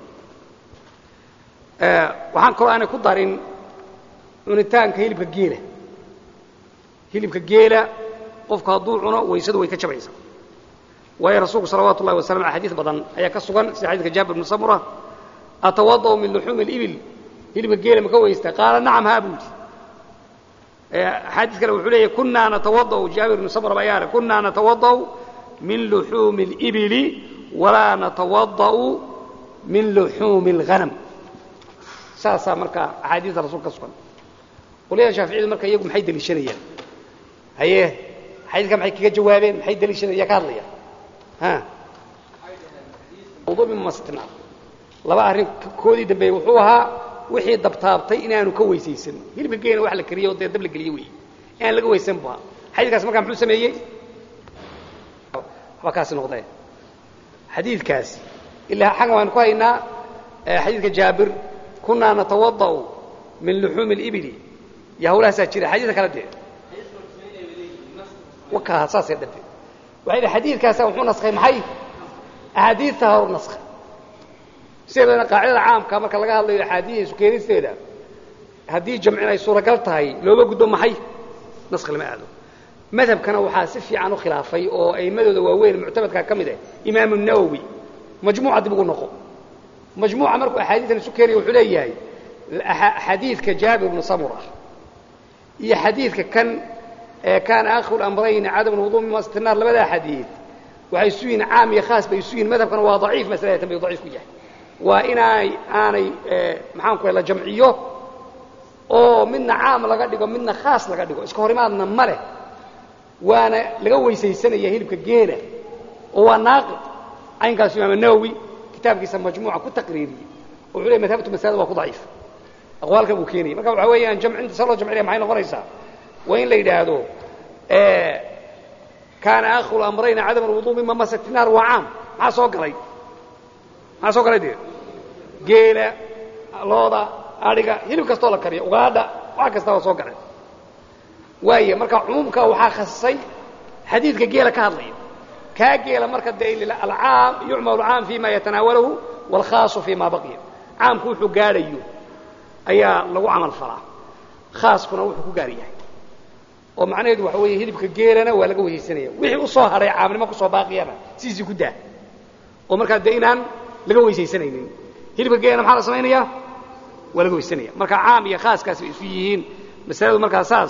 ee waxaan kaloo aanay ku darin cunitaanka hilibka geela hilibka geela qofka hadduu cuno weysadu way ka jabaysaa waayo rasuulku salawaatu ullahi wasallam xadiis badan ayaa ka sugan sida xadiiska jaabir ibn samura atawadda min luhum al-ibil hilibka geela ma ka weystaa qaala nacam haa buudi ee xadiis kale wuxuu leeyahay kunna natawadda jaabir ibn samura bayaana kunna natawadda min luhum al-ibil wala natawadda min luhum al-ghanam saasa marka xadiiska rasuulka sugan qoliyaha shaafiiciyadu marka iyagu maxay daliishanayaan haye xadiiska maxay kaga jawaabeen maxay daliishanayaan ka hadlaya ha wudu min mastina laba arrin koodii dambe wuxuu ahaa wixii dabtaabtay inaanu ka weysaysan hilibka geena wax la kariyo oo dab la galiyo weey aan laga weysan baa xadiiskaas marka muxuu sameeyay waxa kaas noqday xadiiskaas ilaa xaq waan ku haynaa xadiiska jaabir kunna natawadda min luhum al-ibil ya hawla saajira xadiiska kala dee waka hasaas yadbe waxay xadiiskaas wuxuu nasxay maxay ahadiitha hor nasxay sida qaacida caamka marka laga hadlayo xadiis keenisteeda hadii jamcina ay suuragal tahay looba gudbo maxay nasxay lama aado madhabkana waxa si fiican u khilaafay oo ay madooda waaweyn mu'tabadka kamid ah imaam an-nawawi majmuuca dib ugu noqo majmuuca markuu ahadiithan isu keenay wuxuu leeyahay xadiiska jaabir ibn samura iyo xadiiska kan كان آخر الأمرين عدم الوضوء من مصة النار لبدا حديث وحيسوين عام يخاص بيسوين مذهب كان هو ضعيف مسألة تنبي ضعيف كجاه وإنا أنا محامكو إلا جمعيه أو منا عام لقدقه منا خاص لقدقه إسكهوري ما أدنا مره وأنا لقوي سيسنة يهيل كجينة هو ناقض عين قال سيما النووي كتاب كيسا مجموعة كل تقريرية وعليه مذهبته مسألة وكو ضعيف أقوالك أبو كيني ما قالوا عوية أن جمع عند صلاة جمعية معين غريسة وين لي هذا آه كان آخر الأمرين عدم الوضوء مما مست النار وعام ما سوق لي ما سوق لي دي جيلة لوضة أريكا هلو كستولا كريه وغادا وعكستولا سوق لي وهي مركا عمومك وحاخصي حديث جيلة كهضلين كجيلة مركا دليل العام يعمل العام فيما يتناوله والخاص فيما بقي عام كوحو قاريو أيا لو عمل فرع خاص كنا وحو قاريه ومعناه waxa weeye hilibka geelana waa laga weysanaya wixii u soo haray caamnimo ku soo baaqiyana siisi ku daa oo marka deynaan laga weysaysanaynin hilibka geelana maxaa la sameeynaya waa laga weysanaya marka caam iyo khaas kaas isu yihiin masaladu marka saas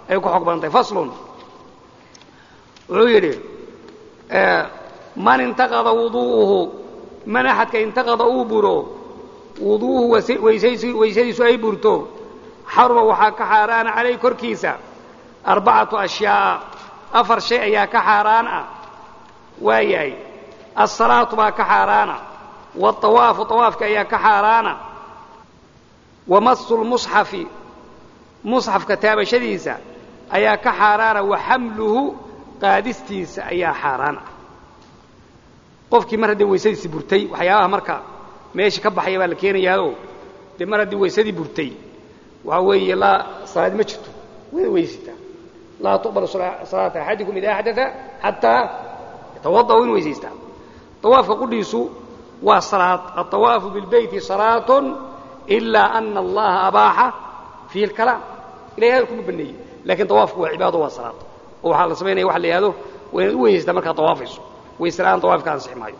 ay ku xog badantay faslun wuxuu yidhi man intaqada wuduu'uhu man axadka intaqada uu buro wuduuhu waysadiisu ay burto xaruma waxaa ka xaaraana calayh korkiisa arbacatu ashyaa'a afar shay ayaa ka xaaraan ah waayahay asalaatu baa ka xaaraana waطawaafu طawaafka ayaa ka xaaraana wamasu lmusxafi musxafka taabashadiisa ayaa ka xaaraana wa xamluhu qaadistiisa ayaa xaaraan ah qofkii mar haddii waysadiisi burtay waxyaabaha marka meesha ka baxaya baa la keenayaao dee mar haddii waysadii burtay waxaa weeye laa salaad ma jirto wada weysitaa laa tuqbalu salaata axadikum idaa axdaa xataa yatawada'u in weysaystaa طawaafka qudhiisu waa salaad aلطawaafu biاlbeyti salaaة إilaa ana allaha abaaxa fiihi اlkalaam ilahay hadal kuma baneeyey lakin طawaafku waa cibaado waa salaad oo waxaa la samaynaya waxa la yihahdo waa inaad u weysaystaa markaad طawaafayso waysela'aan طawaafka ansixi maayo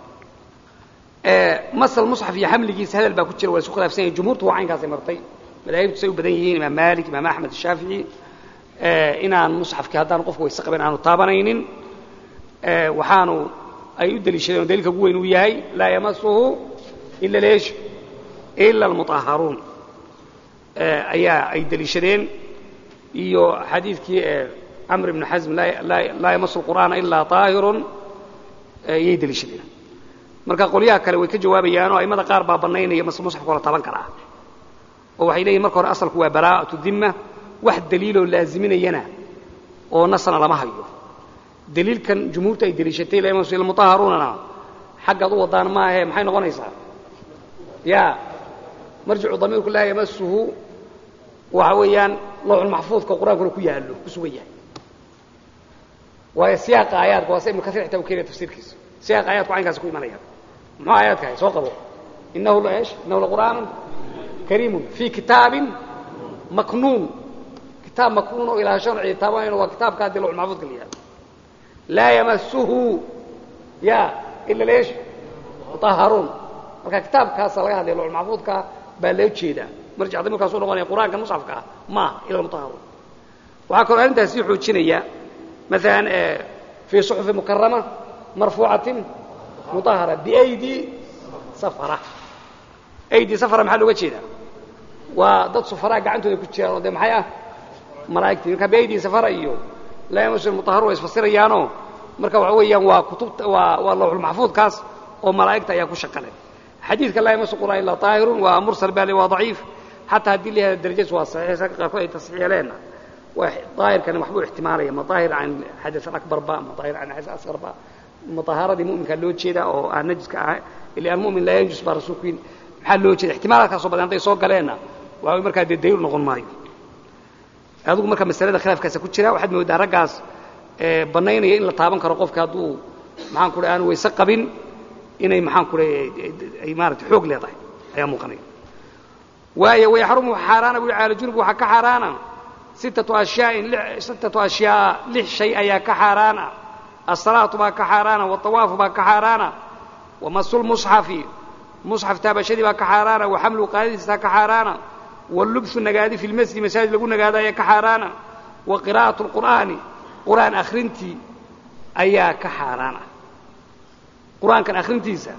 masal musxaf iyo xamligiisa hadal baa ku jira waa isku khilaafsan yahay jumhuurtu waa caynkaasay martay madaahibtu say u badan yihiin imaam maalik imaam axmed ashaafici inaan musxafkii haddaan qofka wayse qaban aanu taabanaynin waxaanu ay u deliishadeen oo daliilka ugu weyn uu yahay laa yamasuhu ila leesh ila almuطaharuun ayaa ay deliishadeen iyo xadiidkii camr ibn xasm laa yamasu اlqur'aana ilaa طaahirun ayay deliishadeen marka qolyaha kale way ka jawaabayaanoo a'immada qaar baa bannaynaya mas musxafka la taban karaa oo waxay leeyihin marka hore asalku waa baraa'atu dimma wax daliiloo laaziminayana oo nasna lama hayo daliilkan jumhuurta ay deliishatay laa yamasu ila almuطaharuunana xaggaad u wadaan maahe maxay noqonaysaa ya marjicu damiirku laa yamasuhu waxa weeyaan lawxulmaxfuudka qur-aankuna ku yaallo ku sugan yahay waayo siyaaqa aayaadka waa sa ibnu kasiir xitaa u keenaya tafsiirkiisa siyaaqa aayaadku caynkaasi ku imanayaan muxuu aayaadka hay soo qabo innahu la eesh innahu laqur'aanun kariimun fii kitaabin maknuun kitaab maknuun oo ilaashan cidi taabanayno waa kitaabka haddii lawxulmaxfuudka la yihahdo laa yamasuhu ya ila leesh mutahharuun marka kitaabkaasa laga hadlaya lawxulmaxfuudka baa loo jeedaa marjic damiirkaasuu noqonaya qur'aanka musxafka ah maaha ila almutahharuun waxaa kaloo arrintaas sii xoojinaya maalan fii suxufi mukarama marfuucatin muطahara biaydi safara aydi safara maxaa looga jeedaa waa dad sufaraa gacantooda ku jiraan oo dee maxay ah malaa'igtii marka biaydi safara iyo laa yamasu mutahharuun way isfasirayaanoo marka waxa weeyaan waa kutubta waa waa lawxulmaxfuudkaas oo malaa'igta ayaa ku shaqale xadiidka laa yamasu qur'aan ilaa طaahirun waa mursal bali waa daciif xataa haddii la yihahdo darajadiis waa saxiix ragga qaarkood ay tasxiix yeeleenna daahirkani waxbuu ixtimaalaya ma daahir can xadaث akbarba ma daahir can xadaث asqarba ma طahaaradii mu'minkaa loo jeeda oo aan najiska ah ila almu'min laa yanjus baa rasuulku yidhi maxaa loo jeeda ixtimaalaadkaasoo badan hadday soo galeenna waxa markaa dee daliil noqon maayo adigu marka masalada khilaafkaasa ku jira waxaad moodaa raggaas bannaynaya in la taaban karo qofka hadduu maxaan ku dhahay aanu wayse qabin inay maxaan ku dhahay ay maaragtay xoog leedahay ayaa muuqanaya waayo wayaxrumu xaaraana buu cala junub waxaa ka xaaraana sittatu ashyaain sittatu ashyaa lix shay ayaa ka xaaraana asalaatu baa ka xaaraana waطawaafu baa ka xaaraana wamasu lmusxafi musxaf taabashadii baa ka xaaraana waxamlu qaadadiisa ka xaaraana wallubsu nagaadi fi lmasjid masaajid lagu nagaado ayaa ka xaaraana wa qiraa'atu lqur'aani qur'aan akhrintii ayaa ka xaaraana qur'aankan akhrintiisa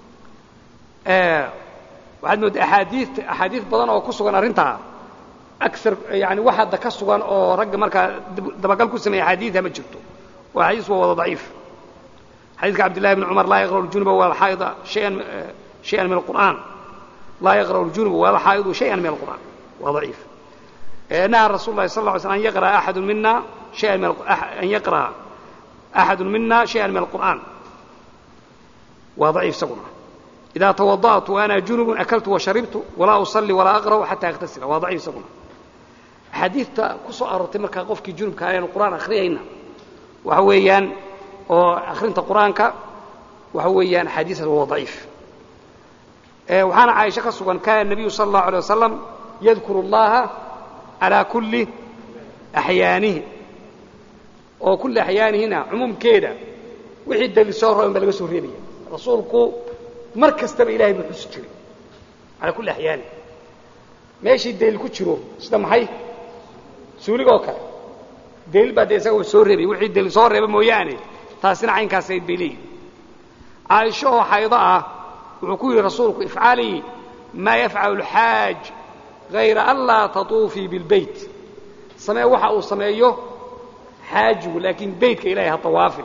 waxaad moodaa axaadiita axaadiis badan oo ku sugan arrintaa aar yani wax hadda ka sugan oo ragga markaa dabagal ku sameeya axaadiida ma jirto oo axaadiis waa wada daciif xadiidka cabdillahi bni cumar laa yaqra'u ljunuba walxaa'ida hayan shayan min alqur'aan laa yaqra'u ljunuba walxaa'idu shayan min alqur'aan waa daciif nahaa rasul lahi sal lla ly slam an yaqra'a axadu mina hayan min an yaqra'a axadu mina shayan min alqur'aan waa daciif isaguna إذا توضأت وأنا جنب أكلت وشربت ولا أصلي ولا أقرأ حتى أغتسل waa ضعيف isaguna xadiidta ku soo aroortay markaa qofkii junubka ayaan qur'aan akhriyayna waxa weeyaan oo akhrinta qur'aanka waxa weeyaan xadiisaas waa daciif waxaana caaisha ka sugan kaana النabiyu salى الlaه عليه wasalam yadkuru اllaha calىa kuli axyaanihi oo kuli axyaanihina cumuumkeeda wixii daliil soo rooban ba laga soo reebaya rasuulku mar kastaba ilahay buu xusi jiray calaa kulli axyaani meeshii daliil ku jiro sida maxay suuligoo kale daliil baa dee isaga soo reebay wixii daliil soo reeba mooyaane taasina caynkaas ayd bay leeyihin caaisho oo xaydo ah wuxuu ku yidhi rasuulku ifcalii maa yafcalu alxaaj hayra an laa tatuufii bilbayt samee waxa uu sameeyo xaajigu laakiin beytka ilahay ha tawaafin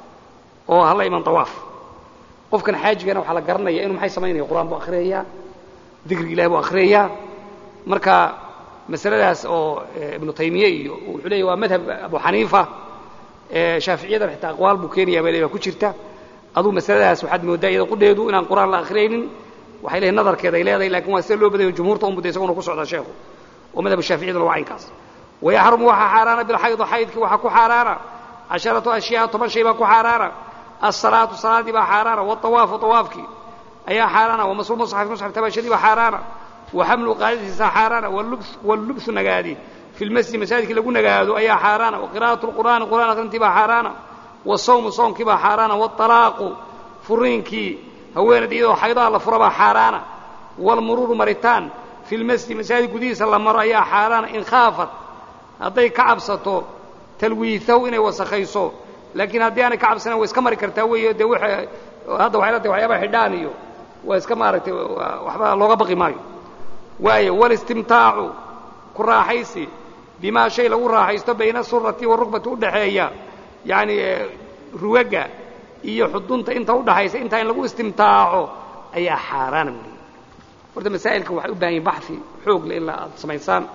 oo hala iman tawaaf qofkan xaajigana waxaa la garanaya inuu maxay samaynaya qur'aan buu akhriyayaa dikriga ilahay buu akhriyayaa marka masaladaas oo ibnu taymiye iyo wuxuu leeyahy waa madhab abu xaniifa shaaficiyadana xitaa aqwaal buu keenayaa baa ku jirta aduu masaladaas waxaad moodaa iyada qudheedu inaan qur'aan la akhriyaynin waxay leeyihin nadarkeeda ay leedahay lakin waa sida loo badayo jumhuurta un budda isaguna ku socdaa sheekhu oo madhab shaaficiyaduna waa caynkaas wayaxrumu waxaa xaaraana bilxaydi xaydkii waxaa ku xaaraana casharatu ashyaa toban shay baa ku xaaraana asalaatu salaadii baa xaaraana waawaafu awaafkii ayaa xaaraana wamasru musxaf musxaf tabashadii baa xaaraana waxamlu qaadadiisa xaaraana wallubsu nagaadi fi lmasjid masaajidkii lagu nagaado ayaa xaaraana waqira'atu lqur'aani qur'aan akhrintii baa xaaraana wasawmu soomkii baa xaaraana waalaaqu furiinkii haweenayd iyadoo xaydaha la fura baa xaaraana waalmuruuru maritaan fi lmasjid masaajid gudihiisa la maro ayaa xaaraana in khaafat hadday ka cabsato talwiihaw inay wasakhayso laakiin haddii aanay ka cabsanan way iska mari kartaa weeyo dee w hadda waxay la tahay waxyaabaha xidhaan iyo waa iska maaragtay waxba looga baqi maayo waayo walistimtaacu ku raaxaysi bimaa shay lagu raaxaysto bayna surati warukbati udhaxeeya yacani rugaga iyo xudunta inta udhaxaysa intaa in lagu istimtaaco ayaa xaaraana buliy horta masaa'ilka waxay u baahan yihin baxi xoog le ilaa aad samaysaan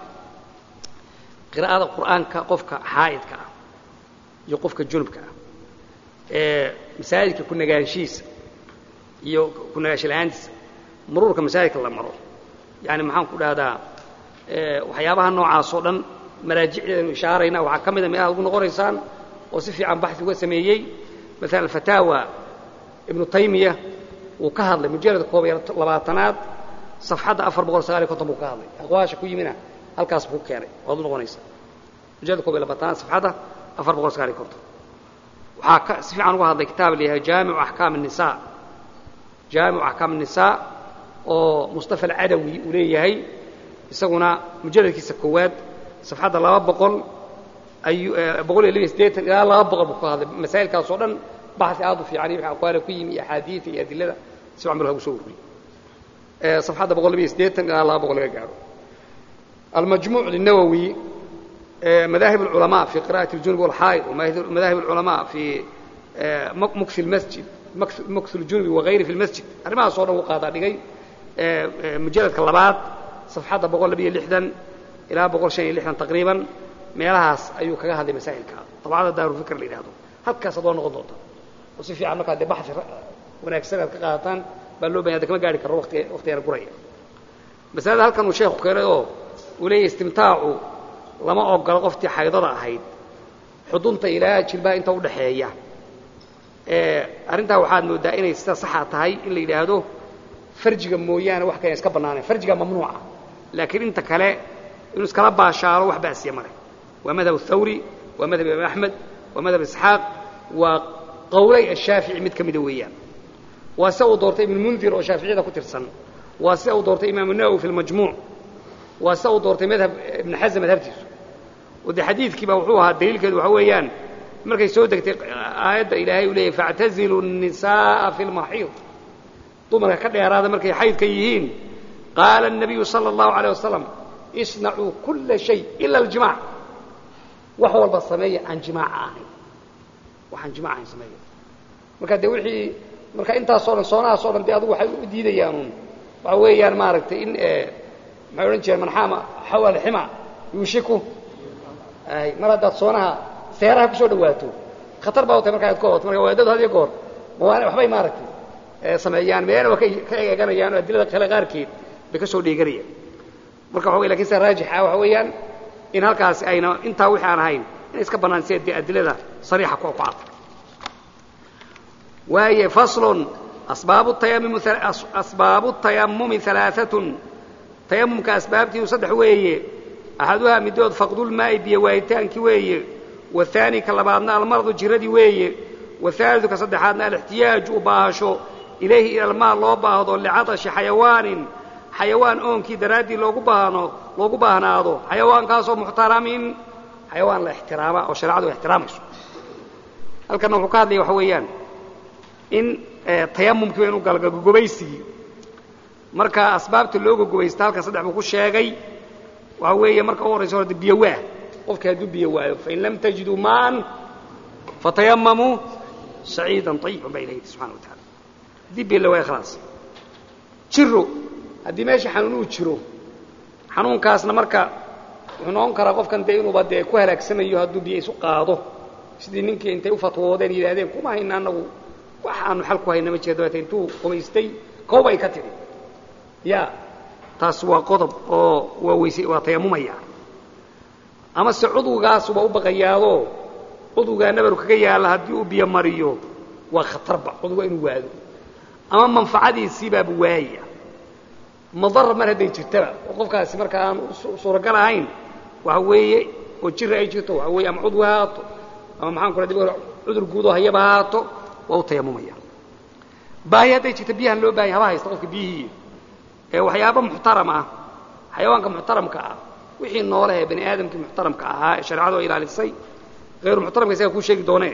qiraa'ada qur'aanka qofka xaa'idka ah iyo qofka junubka ah ee masaajidka ku nagaanshihiisa iyo ku nagaansho la'aantiisa muruurka masaajidka la maro yani maxaan ku dhahdaa waxyaabaha noocaas oo dhan maraajicdeenu ishaarayna waxaa ka mida meelaha ugu noqonaysaan oo si fiican baxi uga sameeyey maala alfataawa ibnu taymiya wuu ka hadlay mujalad koob iyo labaatanaad safxadda afar boqol sagaal iyo konton buu ka hadlay aqwaasha ku yimina halkaas buu keenay waad u noqonaysaa mujalad koob iyo labaatanaad safxadda afar boqol sagaal iyo konton waxaa ka si fiican uga hadlay kitaab la yahay jaamicu axkaam الnisaa jaamicu axkaam الnisaa oo mustafa alcadawi uu leeyahay isaguna mujaladkiisa koowaad safxadda laba boqol ayuu boqol iyo libiyo siddeetan ilaa laba boqol buu ka hadlay masaa'ilkaas oo dhan baxi aad u fiican iyo aqwaala ku yimi iyo axaadiida iyo adilada si fiican buu lagu soo ururiyey صفحة بقول لبي سديتن إلى الله بقول لقاره المجموع للنووي مذاهب العلماء في قراءة الجنب والحائض ومذاهب العلماء في مكث المسجد مكث الجنب وغيره في المسجد أنا ما صوره وقاطع لقي مجلد كلابات صفحة بقول لبي لحدا إلى بقول شيء لحدا تقريبا ميراس أيو كذا هذه مسائل كذا طبعا هذا دار الفكر اللي هذا هكذا صدور نقطة وصفي عنك هذا بحث هناك سنة كقاطان baa loo bahanya kama gaari karo wati waqti yar guraya masalada halkan uu sheekhu keenay oo uu leeyahay istimtaacu lama ogolo qoftii xaydada ahayd xudunta ilaa jilbaa inta u dhaxeeya ee arintaa waxaad moodaa inay sida saxa tahay in la yiraahdo farjiga mooyaane wax kale iska banaanay farjiga mamnuuca laakiin inta kale inuu iskala baashaaro wax baasiya mare waa madhab thawri waa madhab ahmed waa madhab isxaaq waa qawlay ash-shafi'i mid kamid weeyaan وسأو دورت ابن المنذر وشافعي ذا كتير سن وسأو دورت إمام النووي في المجموع وسأو دورت مذهب ابن حزم مذهبته وده حديث كي بوحوها الدليل كده وحويان مركز سودك آيات إلهي وليه فاعتزلوا النساء في المحيض طمر كده هذا مركز حيض كيهين قال النبي صلى الله عليه وسلم اصنعوا كل شيء إلا الجماع وحو البصمية عن جماع آهي وعن جماع آهي سمية مركز ده وحي marka intaas oo dhan soonaha soo dhan de adigu waxay u diidayaan waxa weeyaan maaragtay in ma oran jeer manxama xawal xima yushiku ay marada soonaha seeraha ku soo dhawaato khatar baa wata marka aad koobato marka waadadu hadiyo goor ma waxbay maaragtay ee sameeyaan meena waxay ka eeganayaan adilada kale qaarkeed bay ka soo dhiiganayaan marka waxa weey laakiin sa raajix ah waxa weeyaan in halkaas ayna inta wixii aan ahayn in iska banaan si adilada sariixa ku qaad وهي فصل أسباب التيمم أسباب التيمم ثلاثة تيمم كأسبابته يصدح وهي أحدها مدود فقد الماء بيويتان كويه والثاني كلبعضنا المرض جردي وهي والثالث كصدحاتنا الاحتياج وباشو إليه إلى الماء الله باهضو لعطش حيوان حيوان أونكي درادي لوغو باهنو لوغو باهنادو حيوان كاسو محترمين xayawaan la ixtiraama oo shariicadu ixtiraamayso halkan wuxuu ka hadlaya waxa weeyaan in tayamumkii inuu galga gogobaysigii marka asbaabta loo gogobaysta halkan saddex buu ku sheegay waxa weeye marka u horeyso hore biyo waa qofka hadduu biyo waayo fa in lam tajiduu maan fatayamamuu saciidan tayiban baa ilahi subxana wa taala haddii biyo la waayo khalaas jiro haddii meesha xanuun uu jiro xanuunkaasna marka wuxuu noqon karaa qofkan dee inuuba dee ku halaagsamayo hadduu biyo isu qaado sidii ninkii intay u fatwoodeen yidhaahdeen kuma hayna annagu wax aanu xal ku hayna ma jira dabeeta intuu qubaystay koob ay ka tidhi ya taas waa qodob oo waa weysay waa tayamumaya ama se cudwigaasuba u baqayaadoo cudwigaa nabaru kaga yaalla haddii uu biyo mariyo waa khatarba cudwiga inuu waado ama manfacadiisiibaaba waaya madara mar hadday jirtaba oo qofkaasi marka aan suuragal ahayn waxa weeye oo jira ay jirto waxa weeye ama cudwi haato ama maxaan ku raadib cudur guudo hayaba haato waa u tayamumaya baahi hadday jirto biyahan loo baahay haba haysta qofka biyihii ee waxyaabo muxtaram ah xayawaanka muxtaramka ah wixii noole ee bani aadamkii muxtaramka ahaa ee shareecadu ay ilaalisay غير muxtaramka isaga ku sheegi doonee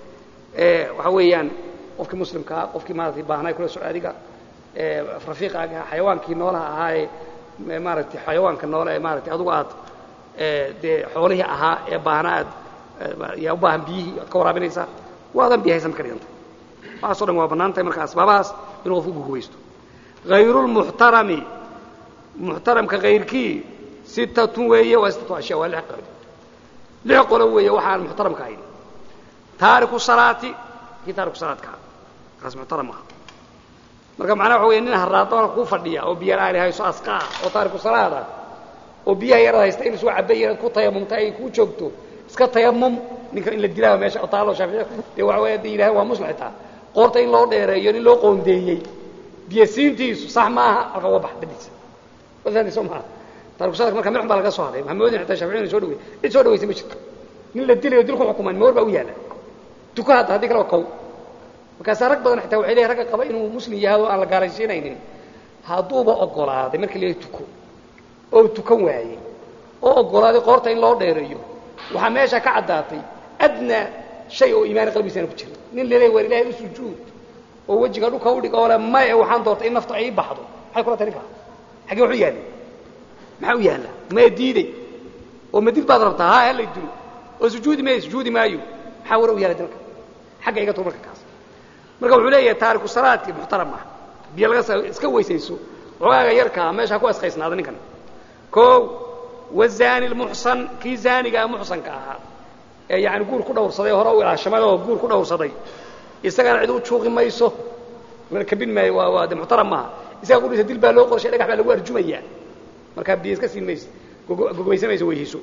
ee waxa weeyaan qofkii muslimka ah qofkii maaragtay baahnay kula socodiga ee rafiiqaaga xayawaankii noolaha ahaa ee maaragtay xayawaanka noole ee maaragtay adigu aad ee de xoolihii ahaa ee baahnaad yaa u baahan biyihii aad ka waraabinaysaa waadan biyahaysan ka dhiganta waxaasoo dhan waa bannaantahay marka asbaabahaas inuu qofku gugwaysto غayru lmuxtarami muxtaramka kayrkii sittatun weeye waa sittatu ashyaa waa lix qaybood lix qolo weeye waxaan muxtaramka ahayn taariku salaati kii taariku salaadka ah kaas muxtaram ah marka macnaha waxa weeye nin harraadona kuu fadhiya oo biyo la'aan hayso asqaa oo taariku salaada oo biyaha yarada haysta in soo cabay yarad ku tayamumta ay ku joogto iska tayamum ninka in la dilaa meesha oo taalo shaafici ee waxa weeye ilaahay waa muslim xitaa qoorta in loo dheereeyo in loo qoondeeyay biyo siintiisu sax maaha halka waa bax badis wadaan soo maaha taariku salaadka marka meel baa laga soo haday maxamuud xitaa shaafici soo dhaway cid soo dhawaysay ma jirto nin la dilayo dilku xukuman moor baa u yaala tuka hadda hadii kale kow markaas rag badan xitaa waxay leeyahay rag qaba inuu muslim yahay aan la gaalaysiinaynin haduuba ogolaaday markii la tuko oo tukan waayay oo ogolaaday qoorta in loo dheereeyo waxa meesha ka cadaatay adna shay oo iimaan qalbigiisa ku jira nin leeyahay war ilaahay u sujuud oo wajiga dhulka u dhigo wala ma ee waxaan doortay in nafta ay baxdo waxay kula tani ka xagee wuxuu yaala maxaa u yaala ma diiday oo madid baad rabtaa ha hal idin oo sujuudi ma sujuudi maayo maxaa war u yaala dalka xagga iga tuurka kaas marka wuxuu leeyahay taariku salaadki muxtaram ah biyo laga iska weysayso waxaaga yarka meesha ku asqaysnaada ninkan ko wazani almuhsan ki zaniga muhsanka aha ee yaani guur ku dhowrsaday hore u ilaashamada oo guur ku dhowrsaday isagana cid u juuqi mayso wala kabin may waa waa muxtaram ma isaga qudisa dil baa loo qorshay dhagax baa lagu arjumaya marka biyo iska siinayso gogwaysanayso weyhiiso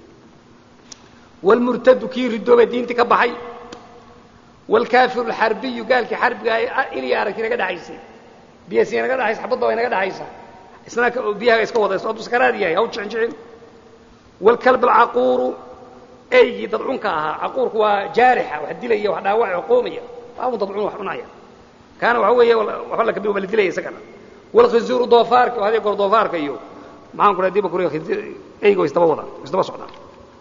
والمرتد كي ردوبه دينتي كبخاي والكافر الحربي قال كي حرب الى اركي نغا دحايسي بيسي نغا دحايس حبد way naga dhaxaysa isna biyaha iska wadayso oo sakaraad yahay oo jicin والكلب العقور اي dadcunka aha aquurku waa jaarixa wax dilaya wax dhaawac xukuumiya waa dadcun wax cunaya kana waxa weeye waxa la kabiyo bal dilaya isagana والخنزير ضوفارك وهذه قر ضوفارك iyo maxaan ku raadiba kuriyo aygo isdaba wada isdaba socdaan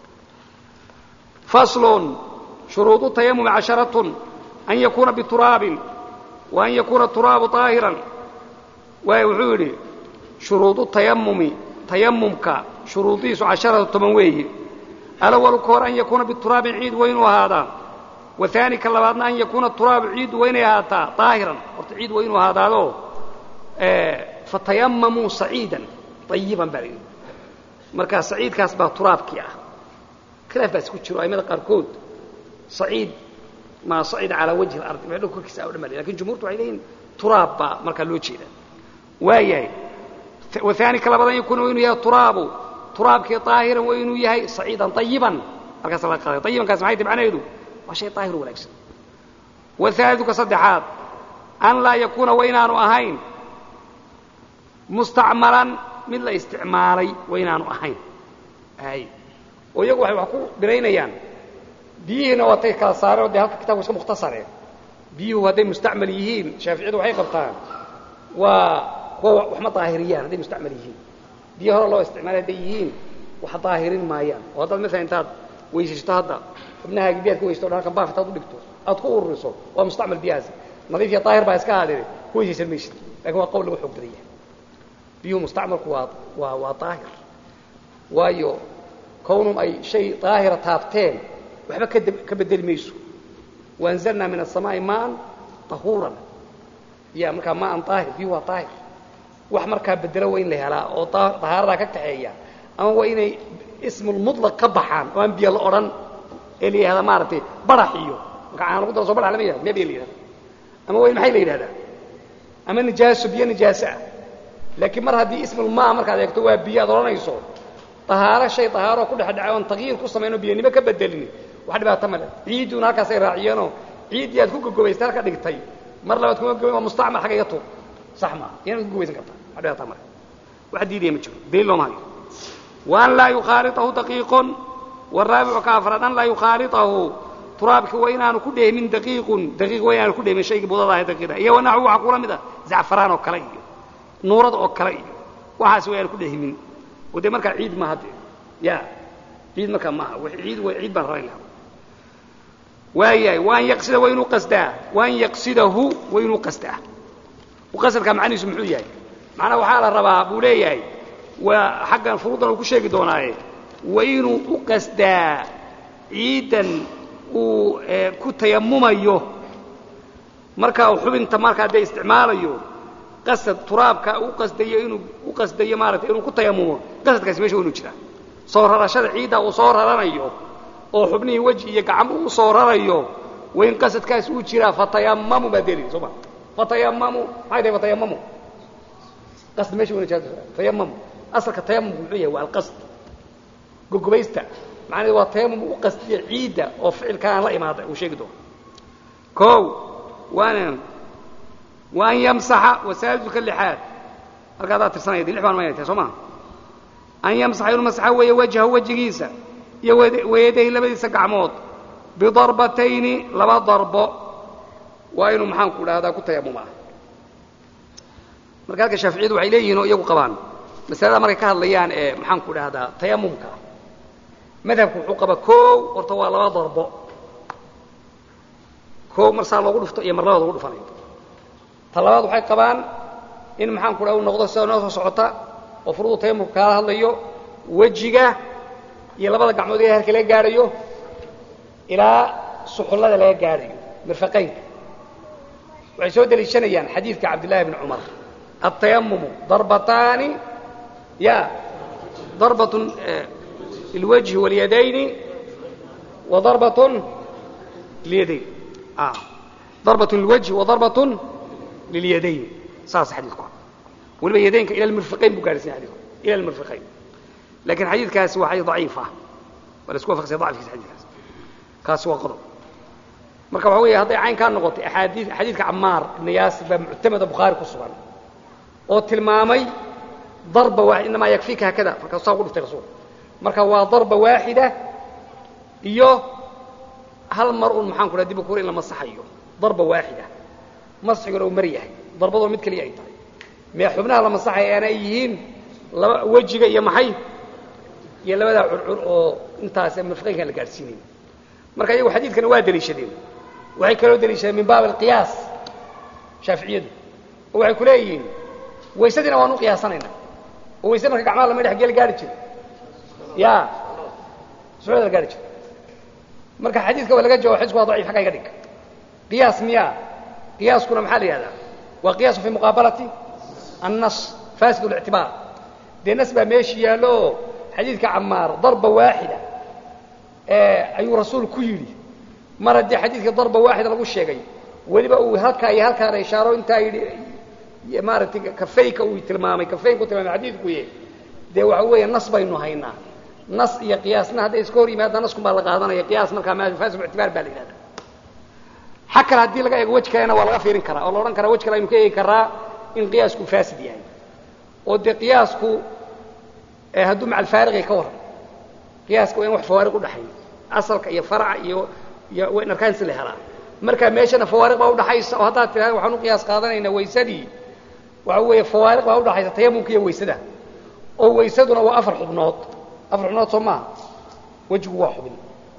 فصل شروط التيمم عشرة أن يكون بتراب وأن يكون التراب طاهرا ويوحولي شروط التيمم تيممك شروطيس عشرة تمويه الأول كور أن يكون بالتراب عيد وين وهذا والثاني كاللبادنا أن يكون التراب عيد وين هذا طاهرا عيد وين وهذا اه فتيمموا صعيدا طيبا بريد مركز صعيد كاسبه تراب كيا خلاف بس كجرو ايمada qarkood صعيد ما صعيد على وجه الارض ما له كل كسا ودمل لكن جمهورته waxay leeyihiin turaab marka loo jeeda waayay وثاني كلابدان يكون inuu yahay turaabu turaabkii طاهرا waa inuu yahay صعيدا طيبا marka sala qaaday طيبا kaas maxay tibcaneedu waa shay طاهر wanaagsan وثالث كصدحات ان لا يكون وينانو ahayn مستعملا من لا استعمالي وينانو ahayn ay oo iyagu waxay wax ku bireynayaan biyihina waa tay kala saareen oo halka kitaabku iska mukhtasareen biyuhu haday mustacmal yihiin shaafiicidu waxay qabtaan waa kuwa wax ma daahiriyaan haday mustacmal yihiin biyo hore loo isticmaalay haday yihiin wax daahirin maayaan oo dad mesela intaad weysaysto hadda xubnaha biyaad ku weysto dhanka baafta u dhigto aad ku ururiso waa mustacmal biyaas nadiif iyo taahir baa iska aadeen ku weysaysan meeshid laakiin waa qowl lagu xog badiyay biyo mustacmalku waa waa waa taahir waayo kownum ay shay taahira taabteen waxba ka bedeli mayso waanzalna min as-samaa'i ma'an tahuran ya marka ma'an taahir biyo waa taahir wax marka bedelo weyn la helaa oo tahaarada ka taxeeya ama waa inay ismul mutlaq ka baxaan oo aan biyo la oran ee leeyahay maartay baraxiyo marka aan lagu daro soo barax lama yahay ma biyo leeyahay ama way maxay leeyahay ama nijaaso biyo nijaasa laakiin mar hadii ismul ma marka aad eegto waa biyo aad oranayso tahaara shay tahaaro ku dhaxdhacay oo tagyiir ku sameeyno biyanimo ka bedelin wax dhibaato ma leh ciiduna halkaas ay raaciyeen ciid yaad ku gogobaysta halka dhigtay mar labaad kuma gogoy mustacmal xaga yato صح ما يعني قويسن كرتا هذا تمر واحد يدي مجهول دين لو ما وان لا يخالطه دقيق والرابع كافر ان لا يخالطه ترابك وين ان كديه من دقيق دقيق وين ان كديه من شيء بوداه دقيقه يا ونحو عقوله مده زعفران او كلي نورد او كلي waxaas way ku dhahimin wada marka ciid ma hade ya ciid marka ma wax ciid way ciid baan raayna waayay waan yaqsida waynu qasdaa waan yaqsidahu waynu qasdaa وقصد كم عني سمحوا ياي معنا وحالة ربا بولياي وحقا فروضنا وكل شيء دوناي وينو قصدا عيدا وكتيمم ايوه مركا وحبن تماركا دي استعمال ايوه قصد ترابك وقصدي انو وقصدي مارت انو كتيمم قصد كاس ميشو انو جرا صور رشد عيدا وصور رانيو او حبني وجهي يقعم وصور رانيو وين قصد كاس او جرا فتيمم بدري سبحان فتيمموا هذا فتيمموا قصد ماشي ولا جاز تيمموا اصل التيمم بالعيه والقصد غغبيستا معناه هو تيمم وقصد عيده او فعل كان لا يماده وشيغدو كو وانا وان يمسح وسائل كل حال هذا ترسنه دي لحبان ما ينتهي سوما ان يمسح يمسح وجهه وجهيسا ويديه لبديس قعمود بضربتين لبا ضربه وإنه محن كل هذا كنت يا ماما مركز الشافعي waxay leeyihiin oo iyagu qabaan mas'alada markay ka hadlayaan ee maxan ku dhahdaa tayamumka madhabku wuxuu qaba koow horta waa laba darbo koow mar saa loogu dhufto iyo mar labaad loogu dhufanayo talabaad waxay qabaan in maxan ku dhaw noqdo soo noo socota oo furuud tayamumka ka hadlayo wajiga iyo labada gacmood ee halka la gaarayo ilaa suxullada la gaarayo mirfaqaynka وعيسود الشنيان حديث عبد الله بن عمر التيمم ضربتان يا ضربة الوجه واليدين وضربة اليدين آه ضربة الوجه وضربة لليدين صاص حديثكم واليدين إلى المرفقين بكارسين حديثكم إلى المرفقين لكن حديث كاس هو حديث ضعيفة ولا سكوا فقسي ضعيف في حديث كاس كاس هو قضب marka waxa weeye haday cayn ka noqotay ahadiis xadiiska Ammar ibn Yasir ba mu'tamada Bukhari ku sugan oo tilmaamay darba waahid inma yakfika hakada marka soo qudhtay rasuul marka waa darba waahida iyo hal mar uu maxaan ku raadib ku in la masaxayo darba waahida masxiga oo mariyahay darbado mid kaliya ay tahay ma xubnaha la masaxay ana yihiin laba wajiga iyo maxay iyo labada curcur oo intaas mafqiinka la gaarsiinay marka iyagu xadiidkan waa daliishadeen waxay kala daliishadeen min baab alqiyaas shaafiiciyadu waxay ku leeyihiin waysadina waanu qiyaasanayna oo waysada marka gacmaha la madax geel gaari jiro ya suuda gaari jiro marka xadiidka waa laga jawaab xadiisku waa daciif xaga iga dhig qiyaas miya qiyaaskuna maxaa la yiraahdaa waa qiyaas fi muqaabalati an-nas fasid al-i'tibar de nasba meeshi yaalo xadiidka Ammar darba waahida ayuu rasuulku yiri maradi xadiidka darba waahida lagu sheegay waliba uu halka iyo halka ay ishaaro inta yiri maarti kafayka uu tilmaamay kafayku tilmaamay xadiidku yee de waxa weeye nas baynu haynaa nas iyo qiyaasna hada iska hor yimaada nasku baa la qaadanaya qiyaas marka ma faasib i'tibaar baa la yiraahdaa hakka hadii laga eego wajkeena waa laga fiirin karaa oo la oran karaa wajka aynu ka eegi karaa in qiyaasku faasid yahay oo de qiyaasku ee haduu macal faariqi ka waran qiyaasku in wax faariq u dhaxay asalka iyo farca iyo iyo weyn arkaan si leeyahay marka meeshana fawaariq baa u dhaxaysa oo hadaa tiraahdo waxaanu qiyaas qaadanaynaa waysadii waxa weeye fawaariq baa u dhaxaysa tayamumka iyo waysada oo waysaduna waa afar xubnood afar xubnood Soomaa wajigu waa xubin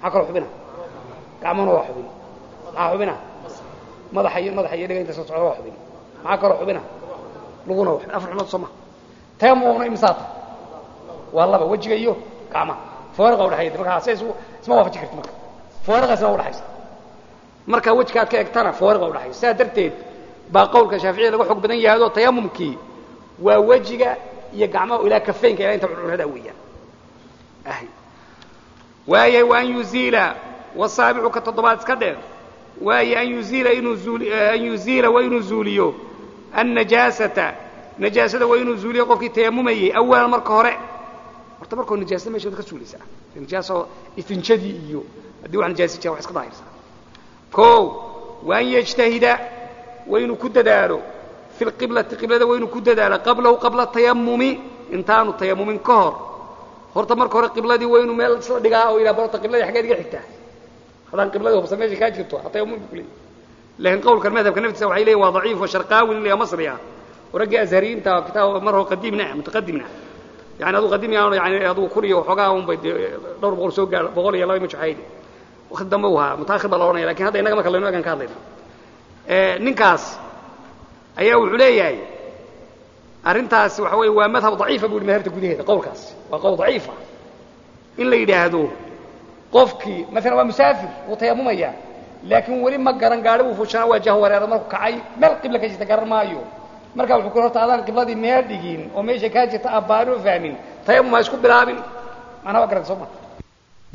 عقل حبنا كعمنا واحدين حبنا ماذا حي ماذا حي لقى أنت صوت واحدين عقل حبنا لقونا واحد أفرح نص ما تيمم إمساط والله بوجه أيوه كعمة فارغ ولا حيد مركها أساس اسمه وافق فكرة مركها فارغ اسمه ولا حيد مركها وجه كات كأكتنا فارغ ولا حيد سادرتيد بقول كشافعي لو حق بدن يهدو تيمم كي ووجهه يقعمه إلى كفين كلا أنت بعرض هذا وياه أهي وهي وأن يزيل والصابع كالتضبات كده وهي أن يزيل أن يزيل وينزوليه النجاسة نجاسة وينزوليه قف تيممي أول مرة هراء مرتبركوا النجاسة ما يشوف كسولي ساعة النجاسة يتنشدي إيوه الدواء نجاسة جاء وحسك ضاير ساعة كو وأن يجتهد وين كد داره في القبلة قبلة وين كد داره قبله قبل التيمم انتان التيمم كهر هرت مرك هر القبلة دي وين ميل دقاء إلى برة القبلة دي حاجات حكتها هذا القبلة هو بس ماشي كاج جبتوها التيمم بكلي لكن قول كلمة كنفت سوى إليه وضعيف وشرقاوي اللي مصري ورجع أزهرين تا كتاب مرة قديمنا متقدمنا يعني هذا قديم يعني هذا كوريا وحقاهم بدي دور بقول سوق بقول يلا مش عادي وخدموها متأخر بالله لكن هذا إنك ما كلمنا كان كاظم ninkaas ayaa wuxuu leeyahay arintaas waxa weey waa madhab dhaif abu al-maharta gudaheeda qowlkaas waa qowl dhaif in la yiraahdo qofkii mesela waa musaafir oo tayamumaya laakiin wali ma garan gaari uu fushana wajaha wareer markuu kacay meel qibla ka jirta garan maayo marka wuxuu ku horta adan qibladii meel dhigin oo meesha ka jirta abaaro fahmin tayamum isku bilaabin ana waa garan soo ma